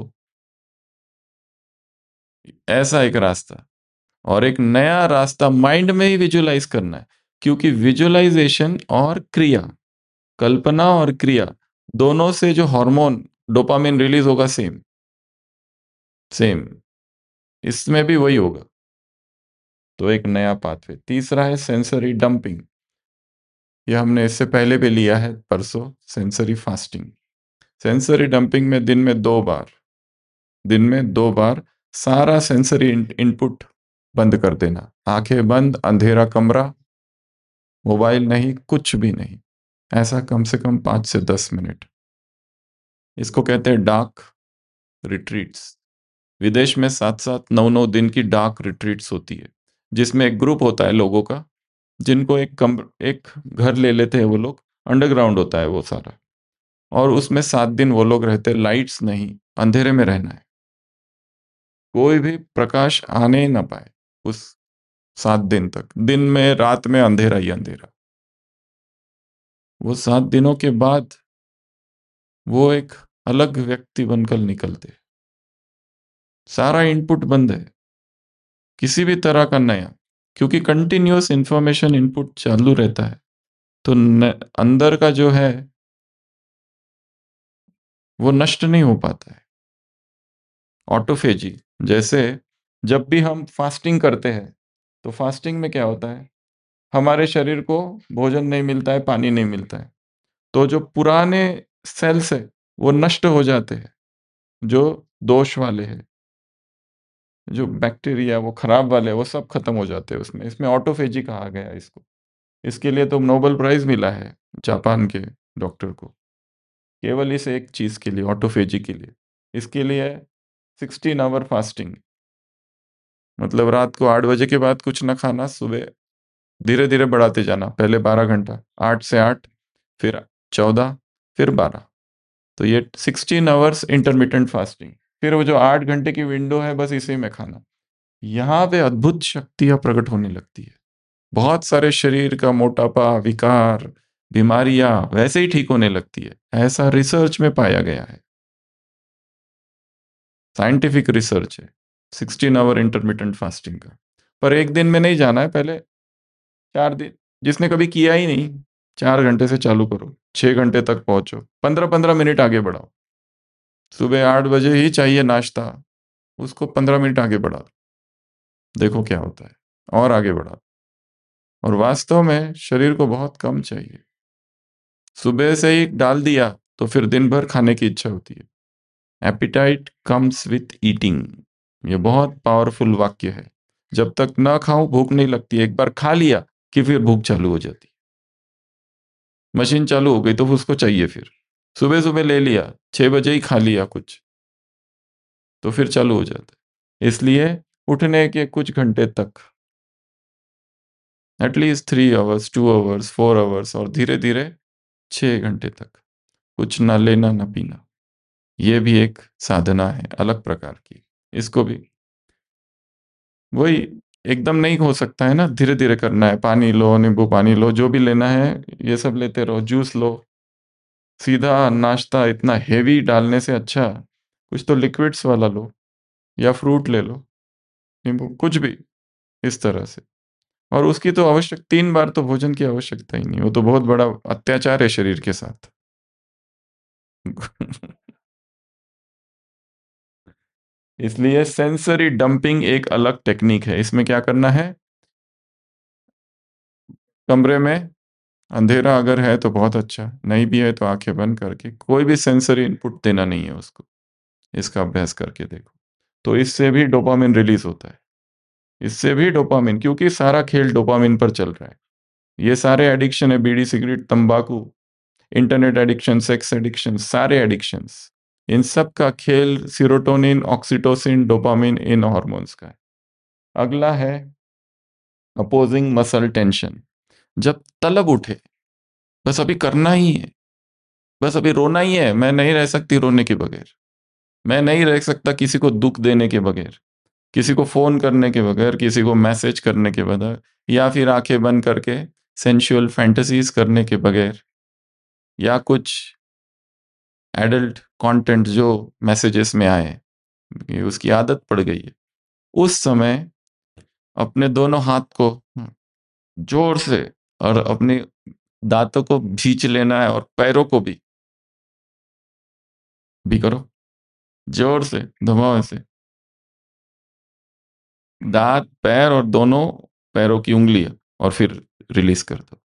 ऐसा एक रास्ता। और एक नया रास्ता माइंड में ही विजुअलाइज करना है, क्योंकि विजुअलाइजेशन और क्रिया, कल्पना और क्रिया, दोनों से जो हार्मोन डोपामिन रिलीज होगा, सेम सेम, इसमें भी वही होगा। तो एक नया पाथवे। तीसरा है सेंसरी डंपिंग। यह हमने इससे पहले भी लिया है परसों, सेंसरी फास्टिंग। सेंसरी डंपिंग में दिन में दो बार सारा सेंसरी इनपुट बंद कर देना। आंखें बंद, अंधेरा कमरा, मोबाइल नहीं, कुछ भी नहीं। ऐसा कम से कम 5 से 10 मिनट। इसको कहते हैं डार्क रिट्रीट्स। विदेश में 7-7 9-9 दिन की डार्क रिट्रीट्स होती है, जिसमें एक ग्रुप होता है लोगों का, जिनको एक घर ले लेते हैं वो लोग। अंडरग्राउंड होता है वो सारा, और उसमें 7 दिन वो लोग रहते हैं। लाइट्स नहीं, अंधेरे में रहना है, कोई भी प्रकाश आने ही ना पाए उस 7 दिन तक। दिन में रात में अंधेरा ही अंधेरा। वो 7 दिनों के बाद वो एक अलग व्यक्ति बनकर निकलते हैं। सारा इनपुट बंद है, किसी भी तरह का नया, क्योंकि कंटिन्यूअस इंफॉर्मेशन इनपुट चालू रहता है। तो अंदर का जो है वो नष्ट नहीं हो पाता है। ऑटोफेजी, जैसे जब भी हम फास्टिंग करते हैं, तो फास्टिंग में क्या होता है, हमारे शरीर को भोजन नहीं मिलता है, पानी नहीं मिलता है, तो जो पुराने सेल्स है वो नष्ट हो जाते हैं, जो दोष वाले हैं, जो बैक्टीरिया वो खराब वाले हैं, वो सब खत्म हो जाते हैं उसमें। इसमें ऑटोफेजी कहा गया है इसको। इसके लिए तो नोबेल प्राइज मिला है जापान के डॉक्टर को, केवल इस एक चीज के लिए, ऑटोफेजी के लिए। इसके लिए 16 आवर फास्टिंग, मतलब रात को 8 बजे के बाद कुछ ना खाना, सुबह धीरे धीरे बढ़ाते जाना। पहले 12 घंटा, 8 से 8, फिर 14, फिर 12। तो ये 16 आवर्स इंटरमिटेंट फास्टिंग। फिर वो जो 8 घंटे की विंडो है, बस इसी में खाना। यहाँ पे अद्भुत शक्तियां प्रकट होने लगती है। बहुत सारे शरीर का मोटापा, विकार, बीमारियां वैसे ही ठीक होने लगती है। ऐसा रिसर्च में पाया गया है, साइंटिफिक रिसर्च है 16 आवर इंटरमिटेंट फास्टिंग का। पर एक दिन में नहीं जाना है, पहले 4 दिन, जिसने कभी किया ही नहीं, 4 घंटे से चालू करो, 6 घंटे तक पहुंचो, 15-15 मिनट आगे बढ़ाओ। सुबह 8 बजे ही चाहिए नाश्ता, उसको 15 मिनट आगे बढ़ा दो, देखो क्या होता है। और आगे बढ़ा दो। और वास्तव में शरीर को बहुत कम चाहिए। सुबह से ही डाल दिया तो फिर दिन भर खाने की इच्छा होती है। एपिटाइट कम्स विथ ईटिंग, ये बहुत पावरफुल वाक्य है। जब तक ना खाऊं भूख नहीं लगती, एक बार खा लिया कि फिर भूख चालू हो जाती। मशीन चालू हो गई तो उसको चाहिए फिर। सुबह सुबह ले लिया, 6 बजे ही खा लिया कुछ, तो फिर चालू हो जाता है। इसलिए उठने के कुछ घंटे तक, एटलीस्ट 3 आवर्स, 2 आवर्स, 4 आवर्स, और धीरे धीरे 6 घंटे तक कुछ ना लेना ना पीना। ये भी एक साधना है अलग प्रकार की। इसको भी वही, एकदम नहीं हो सकता है ना, धीरे धीरे करना है। पानी लो, नींबू पानी लो, जो भी लेना है ये सब लेते रहो, जूस लो। सीधा नाश्ता इतना हेवी डालने से अच्छा कुछ तो लिक्विड्स वाला लो, या फ्रूट ले लो, नींबू, कुछ भी इस तरह से। और उसकी तो 3 बार तो भोजन की आवश्यकता ही नहीं, वो तो बहुत बड़ा अत्याचार है शरीर के साथ। इसलिए सेंसरी डंपिंग एक अलग टेक्निक है। इसमें क्या करना है, कमरे में अंधेरा अगर है तो बहुत अच्छा, नहीं भी है तो आंखें बंद करके कोई भी सेंसरी इनपुट देना नहीं है उसको। इसका अभ्यास करके देखो, तो इससे भी डोपामिन रिलीज होता है। इससे भी डोपामिन, क्योंकि सारा खेल डोपामिन पर चल रहा है। ये सारे एडिक्शन है, बीड़ी सिगरेट तंबाकू, इंटरनेट एडिक्शन, सेक्स एडिक्शन, सारे एडिक्शंस, इन सब का खेल सीरोटोनिन, ऑक्सीटोसिन, डोपामिन, इन हॉर्मोन्स का है। अगला है अपोजिंग मसल टेंशन। जब तलब उठे, बस अभी करना ही है, बस अभी रोना ही है, मैं नहीं रह सकती रोने के बगैर, मैं नहीं रह सकता किसी को दुख देने के बगैर, किसी को फोन करने के बगैर, किसी को मैसेज करने के बगैर, या फिर आंखें बंद करके सेंशुअल फैंटेसीज करने के बगैर, या कुछ एडल्ट कंटेंट जो मैसेजेस में आए, ये उसकी आदत पड़ गई है। उस समय अपने दोनों हाथ को जोर से और अपने दांतों को भींच लेना है, और पैरों को भी करो, जोर से दबाओ ऐसे, दांत, पैर और दोनों पैरों की उंगलियां, और फिर रिलीज कर दो।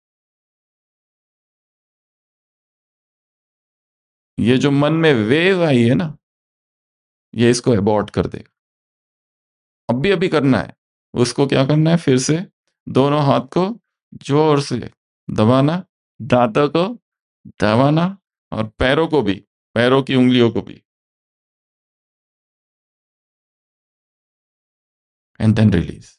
ये जो मन में वेव आई है ना, ये इसको अबॉर्ट कर दे। अभी अभी करना है, उसको क्या करना है, फिर से दोनों हाथ को जोर से दबाना, दांतों को दबाना, और पैरों को भी, पैरों की उंगलियों को भी, एंड देन रिलीज।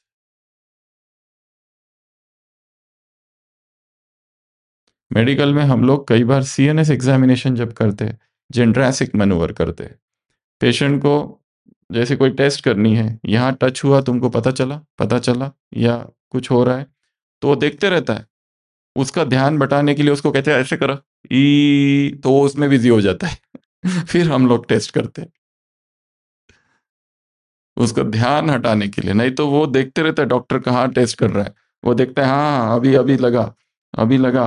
मेडिकल में हम लोग कई बार सीएनएस एग्जामिनेशन जब करते हैं, जेंड्रासिक मैनूवर करते हैं, पेशेंट को जैसे कोई टेस्ट करनी है, यहाँ टच हुआ, तुमको पता चला या कुछ हो रहा है, तो वो देखते रहता है। उसका ध्यान बटाने के लिए उसको कहते हैं ऐसे करो, ई, तो वो उसमें बिजी हो जाता है। फिर हम लोग टेस्ट करते हैं उसका ध्यान हटाने के लिए, नहीं तो वो देखते रहता है डॉक्टर कहाँ टेस्ट कर रहा है। वो देखता है, हाँ अभी अभी लगा, अभी लगा,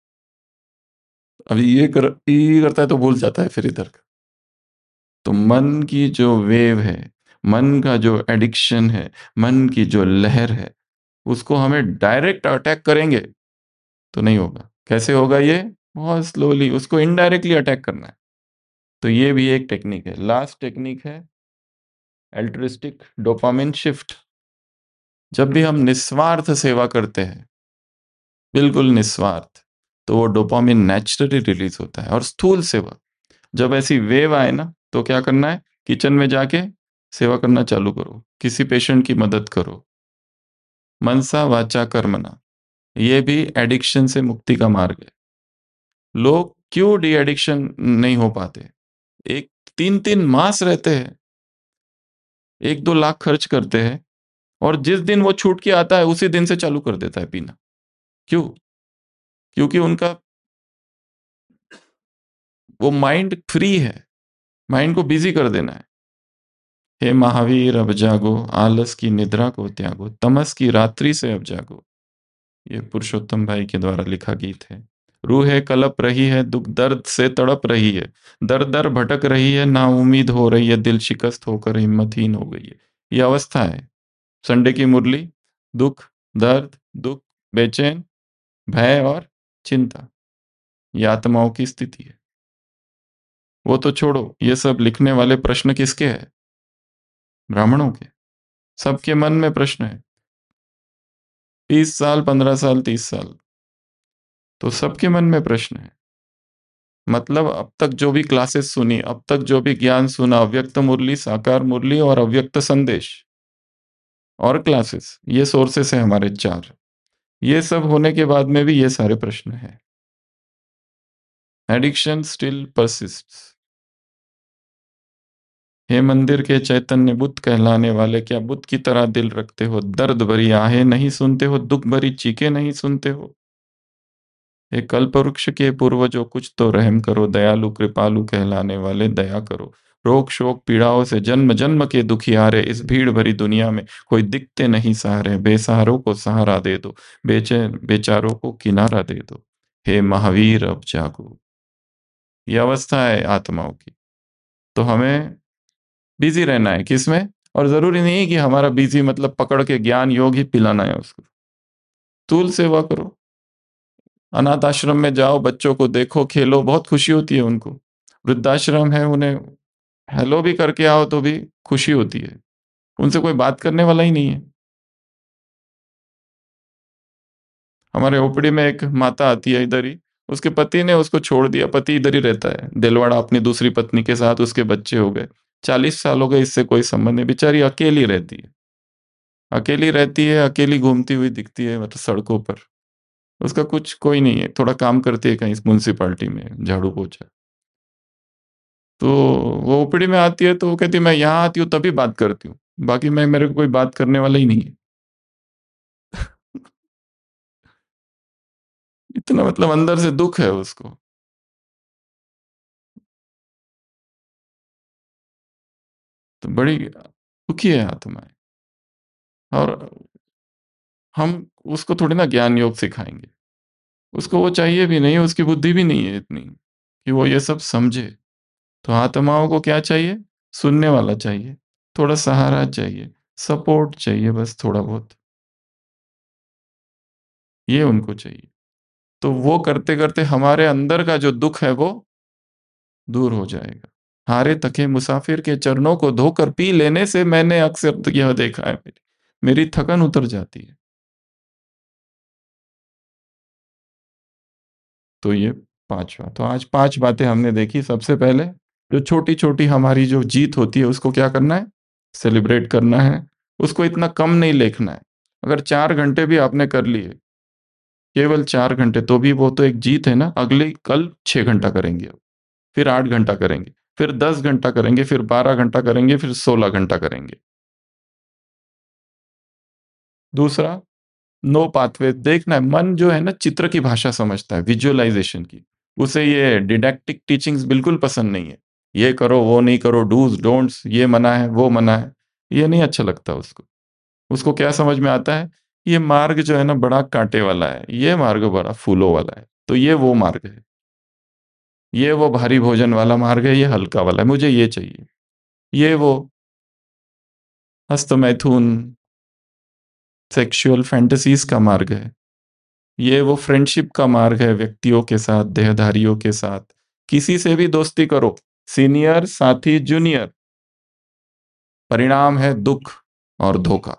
अभी ये कर, ई करता है तो भूल जाता है फिर इधर का। तो मन की जो वेव है, मन का जो एडिक्शन है, मन की जो लहर है, उसको हमें डायरेक्ट अटैक करेंगे तो नहीं होगा। कैसे होगा ये, बहुत स्लोली उसको इनडायरेक्टली अटैक करना है। तो ये भी एक टेक्निक है। लास्ट टेक्निक है एल्ट्रिस्टिक डोपामिन शिफ्ट। जब भी हम निस्वार्थ सेवा करते हैं, बिल्कुल निस्वार्थ, तो वो डोपामिन नेचुरली रिलीज होता है। और स्थूल सेवा, जब ऐसी वेव आए ना, तो क्या करना है, किचन में जाके सेवा करना चालू करो, किसी पेशेंट की मदद करो। मनसा वाचा कर्मणा, ये भी एडिक्शन से मुक्ति का मार्ग है। लोग क्यों डी एडिक्शन नहीं हो पाते, एक 3-3 मास रहते हैं, 1-2 लाख खर्च करते हैं, और जिस दिन वो छूट के आता है उसी दिन से चालू कर देता है पीना। क्यों? क्योंकि उनका वो माइंड फ्री है, माइंड को बिजी कर देना है। हे महावीर अब जागो, आलस की निद्रा को त्यागो, तमस की रात्रि से अब जागो। ये पुरुषोत्तम भाई के द्वारा लिखा गीत है। रूह कलप रही है, दुख दर्द से तड़प रही है, दर दर भटक रही है, ना उम्मीद हो रही है, दिल शिकस्त होकर हिम्मतहीन हो गई है। ये अवस्था है। संडे की मुरली, दुख, दर्द, दुख, बेचैन, भय और चिंता, ये आत्माओं की स्थिति है। वो तो छोड़ो, ये सब लिखने वाले प्रश्न किसके हैं? ब्राह्मणों के। सबके मन में प्रश्न है, 20 साल, 15 साल, 30 साल, तो सबके मन में प्रश्न है। मतलब अब तक जो भी क्लासेस सुनी, अब तक जो भी ज्ञान सुना, अव्यक्त मुरली, साकार मुरली और अव्यक्त संदेश और क्लासेस, ये सोर्सेस है हमारे 4। ये सब होने के बाद में भी ये सारे प्रश्न हैं। Addiction still परसिस्ट्स। हे मंदिर के चैतन्य बुद्ध कहलाने वाले, क्या बुद्ध की तरह दिल रखते हो? दर्द भरी आहें नहीं सुनते हो? दुख भरी चीखें नहीं सुनते हो? हे कल्प वृक्ष के पूर्वजों, कुछ तो रहम करो, दयालु कृपालु कहलाने वाले दया करो। रोग शोक पीड़ाओं से जन्म जन्म के दुखियारे, इस भीड़ भरी दुनिया में कोई दिखते नहीं सहारे। बेसहारों को सहारा दे दो, बेचैन बेचारों को किनारा दे दो। हे महावीर अब जागो। ये अवस्था है आत्माओं की। तो हमें बिजी रहना है किसमें? और जरूरी नहीं कि हमारा बिजी मतलब पकड़ के ज्ञान योग ही पिलाना है उसको। स्थूल सेवा करो, अनाथ आश्रम में जाओ, बच्चों को देखो, खेलो, बहुत खुशी होती है उनको। वृद्धाश्रम है, उन्हें हेलो भी करके आओ तो भी खुशी होती है। उनसे कोई बात करने वाला ही नहीं है। हमारे ओपड़ी में एक माता आती है इधर ही, उसके पति ने उसको छोड़ दिया, पति इधर ही रहता है दिलवाड़ा अपनी दूसरी पत्नी के साथ, उसके बच्चे हो गए, 40 साल हो गए, इससे कोई संबंध नहीं, बेचारी अकेली रहती है। अकेली रहती है, अकेली घूमती हुई दिखती है मतलब सड़कों पर। उसका कुछ कोई नहीं है, थोड़ा काम करती है कहीं म्यूनसिपालिटी में झाड़ू पोछा। तो वो ओपीडी में आती है तो वो कहती है मैं यहाँ आती हूँ तभी बात करती हूँ, बाकी मैं मेरे को कोई बात करने वाला ही नहीं है। इतना मतलब अंदर से दुख है उसको। तो बड़ी दुखी है आत्मा है। और हम उसको थोड़ी ना ज्ञान योग सिखाएंगे, उसको वो चाहिए भी नहीं, उसकी बुद्धि भी नहीं है इतनी कि वो ये सब समझे। तो आत्माओं को क्या चाहिए? सुनने वाला चाहिए, थोड़ा सहारा चाहिए, सपोर्ट चाहिए, बस थोड़ा बहुत, ये उनको चाहिए। तो वो करते करते हमारे अंदर का जो दुख है वो दूर हो जाएगा। हारे थके मुसाफिर के चरणों को धोकर पी लेने से मैंने अक्सर यह देखा है, मेरी थकन उतर जाती है। तो ये पांचवा, तो आज 5 बातें हमने देखी। सबसे पहले जो छोटी छोटी हमारी जो जीत होती है उसको क्या करना है? सेलिब्रेट करना है। उसको इतना कम नहीं देखना है। अगर 4 घंटे भी आपने कर लिए, केवल 4 घंटे, तो भी वो तो एक जीत है ना। अगले कल 6 घंटा करेंगे, फिर 8 घंटा करेंगे, फिर 10 घंटा करेंगे, फिर 12 घंटा करेंगे, फिर 16 घंटा करेंगे। दूसरा, नो पाथवे देखना है। मन जो है ना चित्र की भाषा समझता है, विजुअलाइजेशन की। उसे ये डिडैक्टिक टीचिंग्स बिल्कुल पसंद नहीं है। ये करो, वो नहीं करो, डूज डोंट्स, ये मना है, वो मना है, ये नहीं अच्छा लगता उसको। उसको क्या समझ में आता है? ये मार्ग जो है ना बड़ा कांटे वाला है, ये मार्ग बड़ा फूलों वाला है, तो ये वो मार्ग है। ये वो भारी भोजन वाला मार्ग है, ये हल्का वाला है, मुझे ये चाहिए। ये वो हस्त मैथुन सेक्सुअल फैंटेसीज का मार्ग है। ये वो फ्रेंडशिप का मार्ग है, व्यक्तियों के साथ, देहधारियों के साथ। किसी से भी दोस्ती करो, सीनियर साथी जूनियर, परिणाम है दुख और धोखा।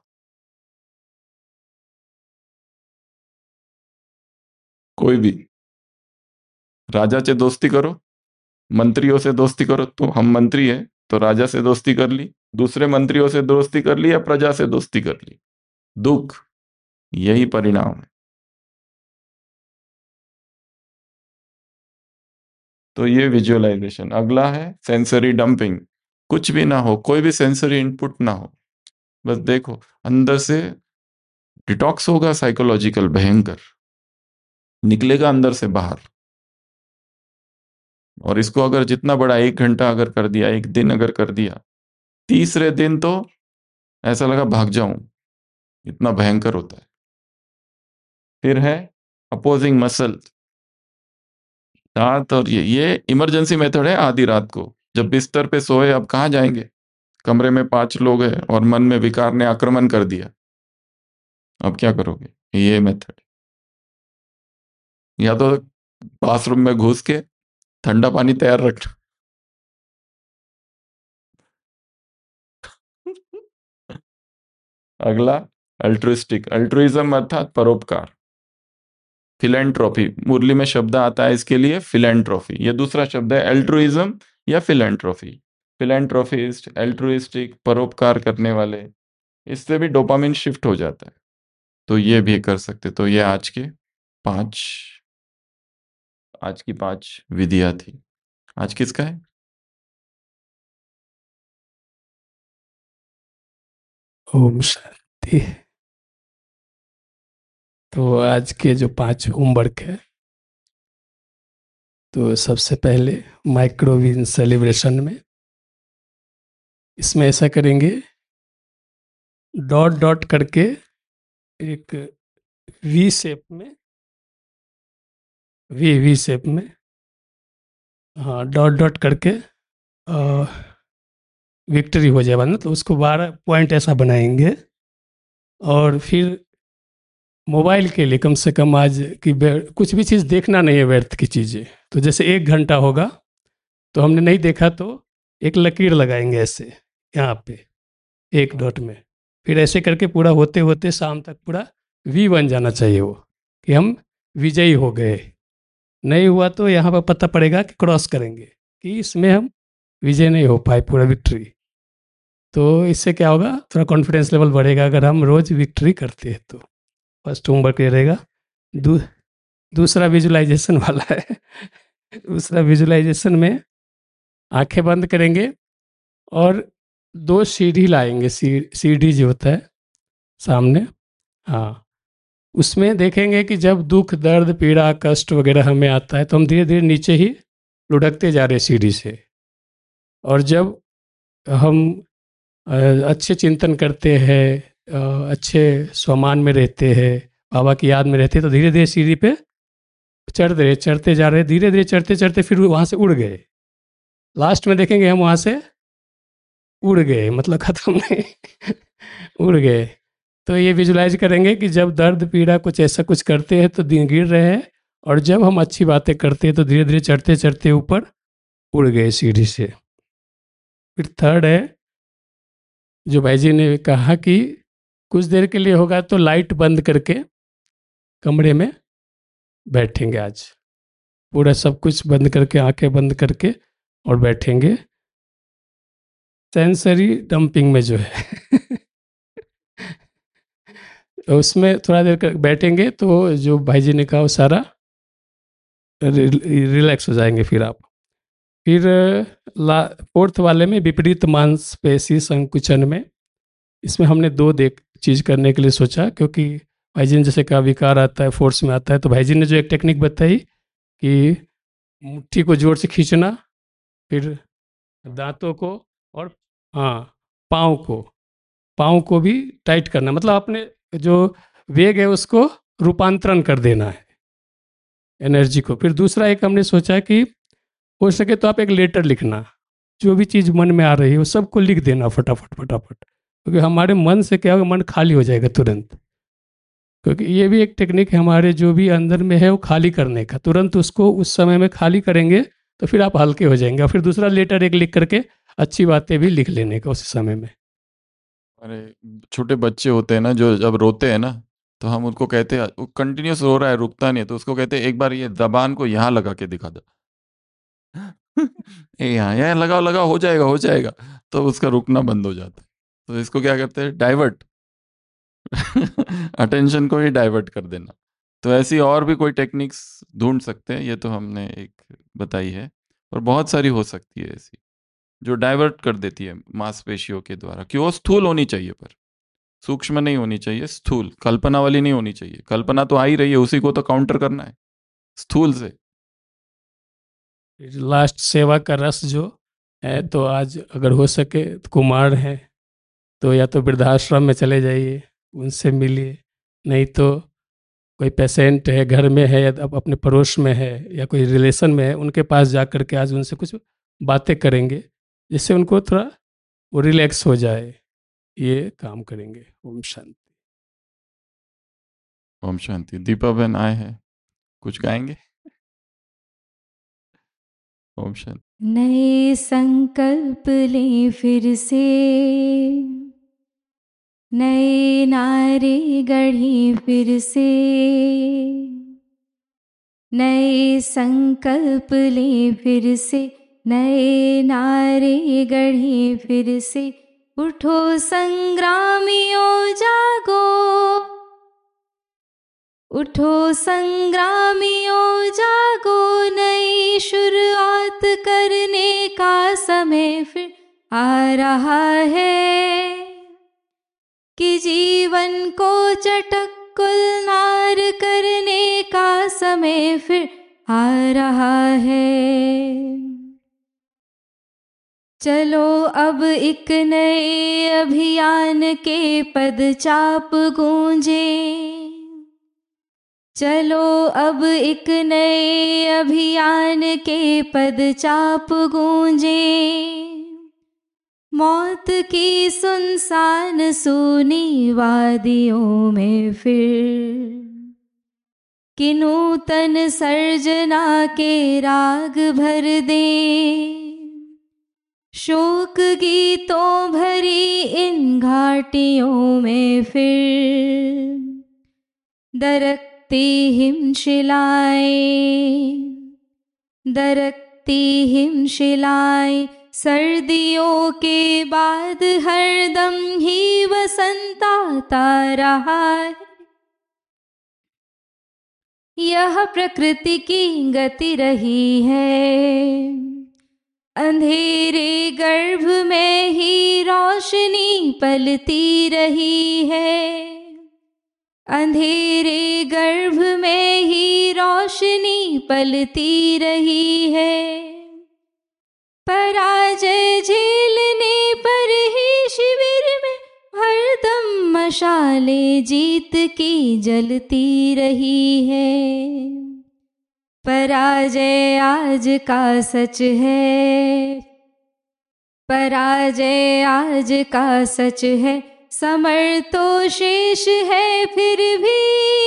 कोई भी राजा से दोस्ती करो, मंत्रियों से दोस्ती करो, तो हम मंत्री हैं तो राजा से दोस्ती कर ली, दूसरे मंत्रियों से दोस्ती कर ली, या प्रजा से दोस्ती कर ली, दुख, यही परिणाम है। तो ये विजुअलाइजेशन। अगला है सेंसरी डंपिंग। कुछ भी ना हो, कोई भी सेंसरी इनपुट ना हो, बस देखो, अंदर से डिटॉक्स होगा साइकोलॉजिकल भयंकर, निकलेगा अंदर से बाहर। और इसको अगर जितना बड़ा 1 घंटा अगर कर दिया, एक दिन अगर कर दिया, तीसरे दिन तो ऐसा लगा भाग जाऊं, इतना भयंकर होता है। फिर है अपोजिंग मसल, रात, और ये इमरजेंसी मेथड है। आधी रात को जब बिस्तर पे सोए, अब कहाँ जाएंगे, कमरे में 5 लोग हैं और मन में विकार ने आक्रमण कर दिया, अब क्या करोगे? ये मेथड, या तो बाथरूम में घुस के ठंडा पानी तैयार रखना। अगला अल्ट्रुइस्टिक, अल्ट्रुइज्म अर्थात परोपकार, फिलेंट्रोफी, मुरली में शब्द आता है इसके लिए फिलेंट्रोफी, ये दूसरा शब्द है एल्ट्रुइज्म या फिलेंट्रोफी। फिलेंट्रोफिस्ट, एल्ट्रुइस्टिक, परोपकार करने वाले, इससे भी डोपामिन शिफ्ट हो जाता है। तो ये भी कर सकते। तो ये पांच आज की 5 विधियां थी। आज किसका है? ओम शांति। तो आज के जो 5 होमवर्क है, तो सबसे पहले माइक्रोविन सेलिब्रेशन में, इसमें ऐसा करेंगे, डॉट डॉट करके एक वी शेप में, वी वी शेप में, हाँ, डॉट डॉट करके विक्ट्री हो जाए, मतलब उसको 12 पॉइंट ऐसा बनाएंगे। और फिर मोबाइल के लिए कम से कम आज की कुछ भी चीज़ देखना नहीं है, व्यर्थ की चीज़ें। तो जैसे 1 घंटा होगा तो हमने नहीं देखा तो एक लकीर लगाएंगे ऐसे यहाँ पे एक डॉट में। फिर ऐसे करके पूरा होते होते शाम तक पूरा वी बन जाना चाहिए वो, कि हम विजयी हो गए। नहीं हुआ तो यहाँ पर पता पड़ेगा कि क्रॉस करेंगे कि इसमें हम विजय नहीं हो पाए, पूरा विक्ट्री। तो इससे क्या होगा, थोड़ा कॉन्फिडेंस लेवल बढ़ेगा अगर हम रोज़ विक्ट्री करते हैं तो। फर्स्ट होमवर्क ये रहेगा। दू, दूसरा विजुलाइजेशन वाला है। दूसरा विजुलाइजेशन में आंखें बंद करेंगे और 2 सीढ़ी लाएंगे, सीढ़ी जो होता है सामने। हाँ, उसमें देखेंगे कि जब दुख दर्द पीड़ा कष्ट वगैरह हमें आता है तो हम धीरे धीरे नीचे ही लुढ़कते जा रहे हैं सीढ़ी से। और जब हम अच्छे चिंतन करते हैं, अच्छे स्वमान में रहते हैं, बाबा की याद में रहते हैं, तो धीरे धीरे सीढ़ी पे चढ़ते जा रहे, धीरे धीरे चढ़ते चढ़ते फिर वहाँ से उड़ गए। लास्ट में देखेंगे हम वहाँ से उड़ गए, मतलब खत्म नहीं। उड़ गए। तो ये विजुलाइज करेंगे कि जब दर्द पीड़ा कुछ ऐसा कुछ करते हैं तो दिन गिर रहे हैं, और जब हम अच्छी बातें करते हैं तो धीरे धीरे चढ़ते चढ़ते ऊपर उड़ गए सीढ़ी से। फिर थर्ड है, जो भाई जी ने कहा कि कुछ देर के लिए होगा तो लाइट बंद करके कमरे में बैठेंगे। आज पूरा सब कुछ बंद करके, आंखें बंद करके और बैठेंगे सेंसरी डंपिंग में जो है। उसमें थोड़ा देर बैठेंगे तो जो भाई जी ने कहा वो सारा रिलैक्स हो जाएंगे। फिर आप फिर फोर्थ वाले में विपरीत मांसपेशी संकुचन में, इसमें हमने 2 चीज़ करने के लिए सोचा, क्योंकि भाई जी ने जैसे कहा विकार आता है, फोर्स में आता है, तो भाई जी ने जो एक टेक्निक बताई कि मुट्ठी को जोर से खींचना, फिर दांतों को, और हाँ, पाँव को भी टाइट करना, मतलब अपने जो वेग है उसको रूपांतरण कर देना है, एनर्जी को। फिर दूसरा एक हमने सोचा कि हो सके तो आप एक लेटर लिखना, जो भी चीज़ मन में आ रही है वो सबको लिख देना फटाफट फटाफट, क्योंकि हमारे मन से क्या होगा, मन खाली हो जाएगा तुरंत। क्योंकि ये भी एक टेक्निक है हमारे जो भी अंदर में है वो खाली करने का, तुरंत उसको उस समय में खाली करेंगे तो फिर आप हल्के हो जाएंगे। और फिर दूसरा लेटर एक लिख करके अच्छी बातें भी लिख लेने का उस समय में। अरे छोटे बच्चे होते हैं ना, जो जब रोते हैं ना, तो हम उनको कहते हैं, वो कंटिन्यूस रो रहा है, रुकता नहीं है, तो उसको कहते हैं एक बार ये जबान को यहाँ लगा के दिखा दो। ये यहाँ लगाओ लगाओ, हो जाएगा हो जाएगा, तो उसका रुकना बंद हो जाता है। तो इसको क्या करते हैं, डाइवर्ट। अटेंशन को ही डाइवर्ट कर देना। तो ऐसी और भी कोई टेक्निक्स ढूंढ सकते हैं, ये तो हमने एक बताई है, और बहुत सारी हो सकती है ऐसी जो डाइवर्ट कर देती है मांसपेशियों के द्वारा, कि वो स्थूल होनी चाहिए पर सूक्ष्म नहीं होनी चाहिए, स्थूल कल्पना वाली नहीं होनी चाहिए। कल्पना तो आ ही रही है, उसी को तो काउंटर करना है स्थूल से। लास्ट सेवा का रस जो है, तो आज अगर हो सके तो कुमार हैं तो या तो वृद्धाश्रम में चले जाइए, उनसे मिलिए। नहीं तो कोई पेशेंट है घर में है, या अपने पड़ोस में है, या कोई रिलेशन में है, उनके पास जा कर के आज उनसे कुछ बातें करेंगे, जिससे उनको थोड़ा वो रिलैक्स हो जाए। ये काम करेंगे। ओम शांति। ओम शांति। दीपा बहन आए हैं, कुछ गाएंगे? ओम शांति। नए संकल्प लें फिर से, नए नारे गढ़ें फिर से, नए संकल्प लें फिर से, नए नारे गढ़ें फिर से। उठो संग्रामियों जागो, उठो संग्रामियों जागो, नई शुरुआत करने का समय फिर आ रहा है, कि जीवन को चटक गुलनार करने का समय फिर आ रहा है। चलो अब एक नए अभियान के पदचाप गूंजे, चलो अब एक नए अभियान के पदचाप गूंजे, मौत की सुनसान सूनी वादियों में फिर कि नूतन सर्जना के राग भर दे। शोक गीतों भरी इन घाटियों में फिर दरकती हिमशिलाएं, दरकती हिमशिलाएं। सर्दियों के बाद हरदम ही वसंत आता रहा है। यह प्रकृति की गति रही है। अंधेरे गर्भ में ही रोशनी पलती रही है। अंधेरे गर्भ में ही रोशनी पलती रही है। पराजय झेलने पर ही शिविर में हरदम मशाले जीत की जलती रही है। पराजय आज का सच है। पराजय आज का सच है। समर तो शेष है फिर भी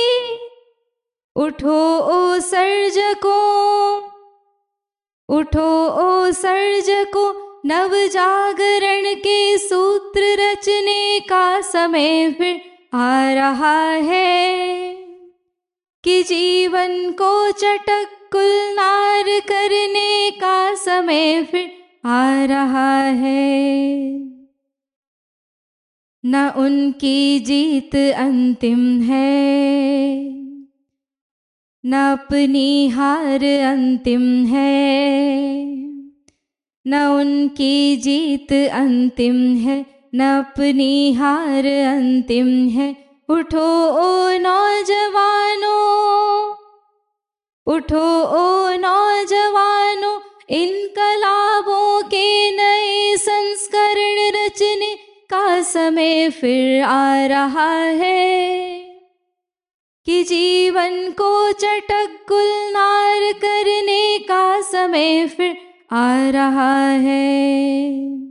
उठो ओ सर्जकों, उठो ओ सर्जकों। नव जागरण के सूत्र रचने का समय फिर आ रहा है कि जीवन को चटक गुलनार करने का समय फिर आ रहा है। न उनकी जीत अंतिम है, न अपनी हार अंतिम है। न उनकी जीत अंतिम है, न अपनी हार अंतिम है। उठो ओ नौजवानों, उठो ओ नौजवानों। इनकलाबों के नए संस्करण रचने का समय फिर आ रहा है कि जीवन को चटक गुलनार करने का समय फिर आ रहा है।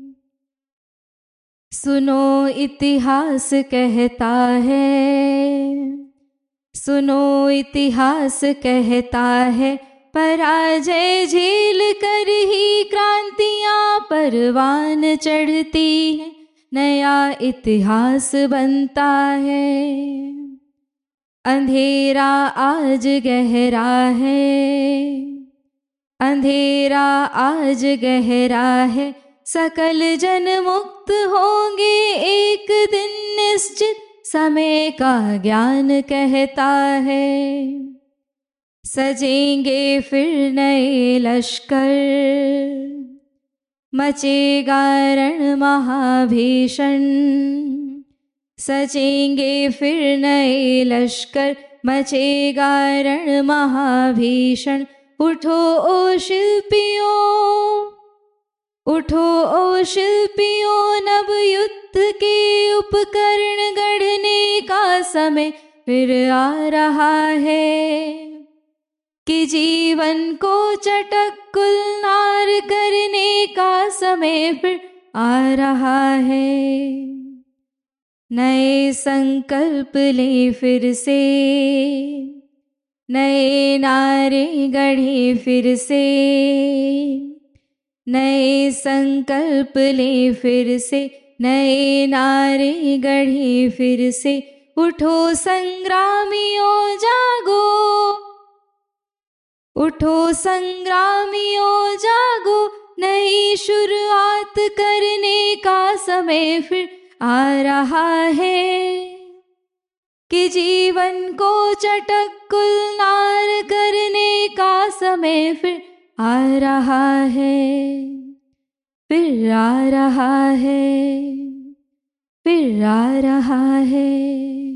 सुनो इतिहास कहता है, सुनो इतिहास कहता है। पराजय झेल कर ही क्रांतियां परवान चढ़ती हैं। नया इतिहास बनता है। अंधेरा आज गहरा है, अंधेरा आज गहरा है। सकल जन मुक्त होंगे एक दिन निश्चित, समय का ज्ञान कहता है। सजेंगे फिर नए लश्कर, मचेगा रण महाभीषण। सजेंगे फिर नए लश्कर, मचेगा रण महाभीषण। उठो ओ शिल्पियों, उठो ओ शिल्पियों। नव युद्ध के उपकरण गढ़ने का समय फिर आ रहा है कि जीवन को चटक गुलनार करने का समय फिर आ रहा है। नए संकल्प ले फिर से, नए नारे गढ़े फिर से। नए संकल्प ले फिर से, नए नारे गढ़े फिर से। उठो संग्रामियों जागो, उठो संग्रामियों जागो। नई शुरुआत करने का समय फिर आ रहा है कि जीवन को चटक गुलनार करने का समय फिर आ रहा है, फिर आ रहा है, फिर आ रहा है।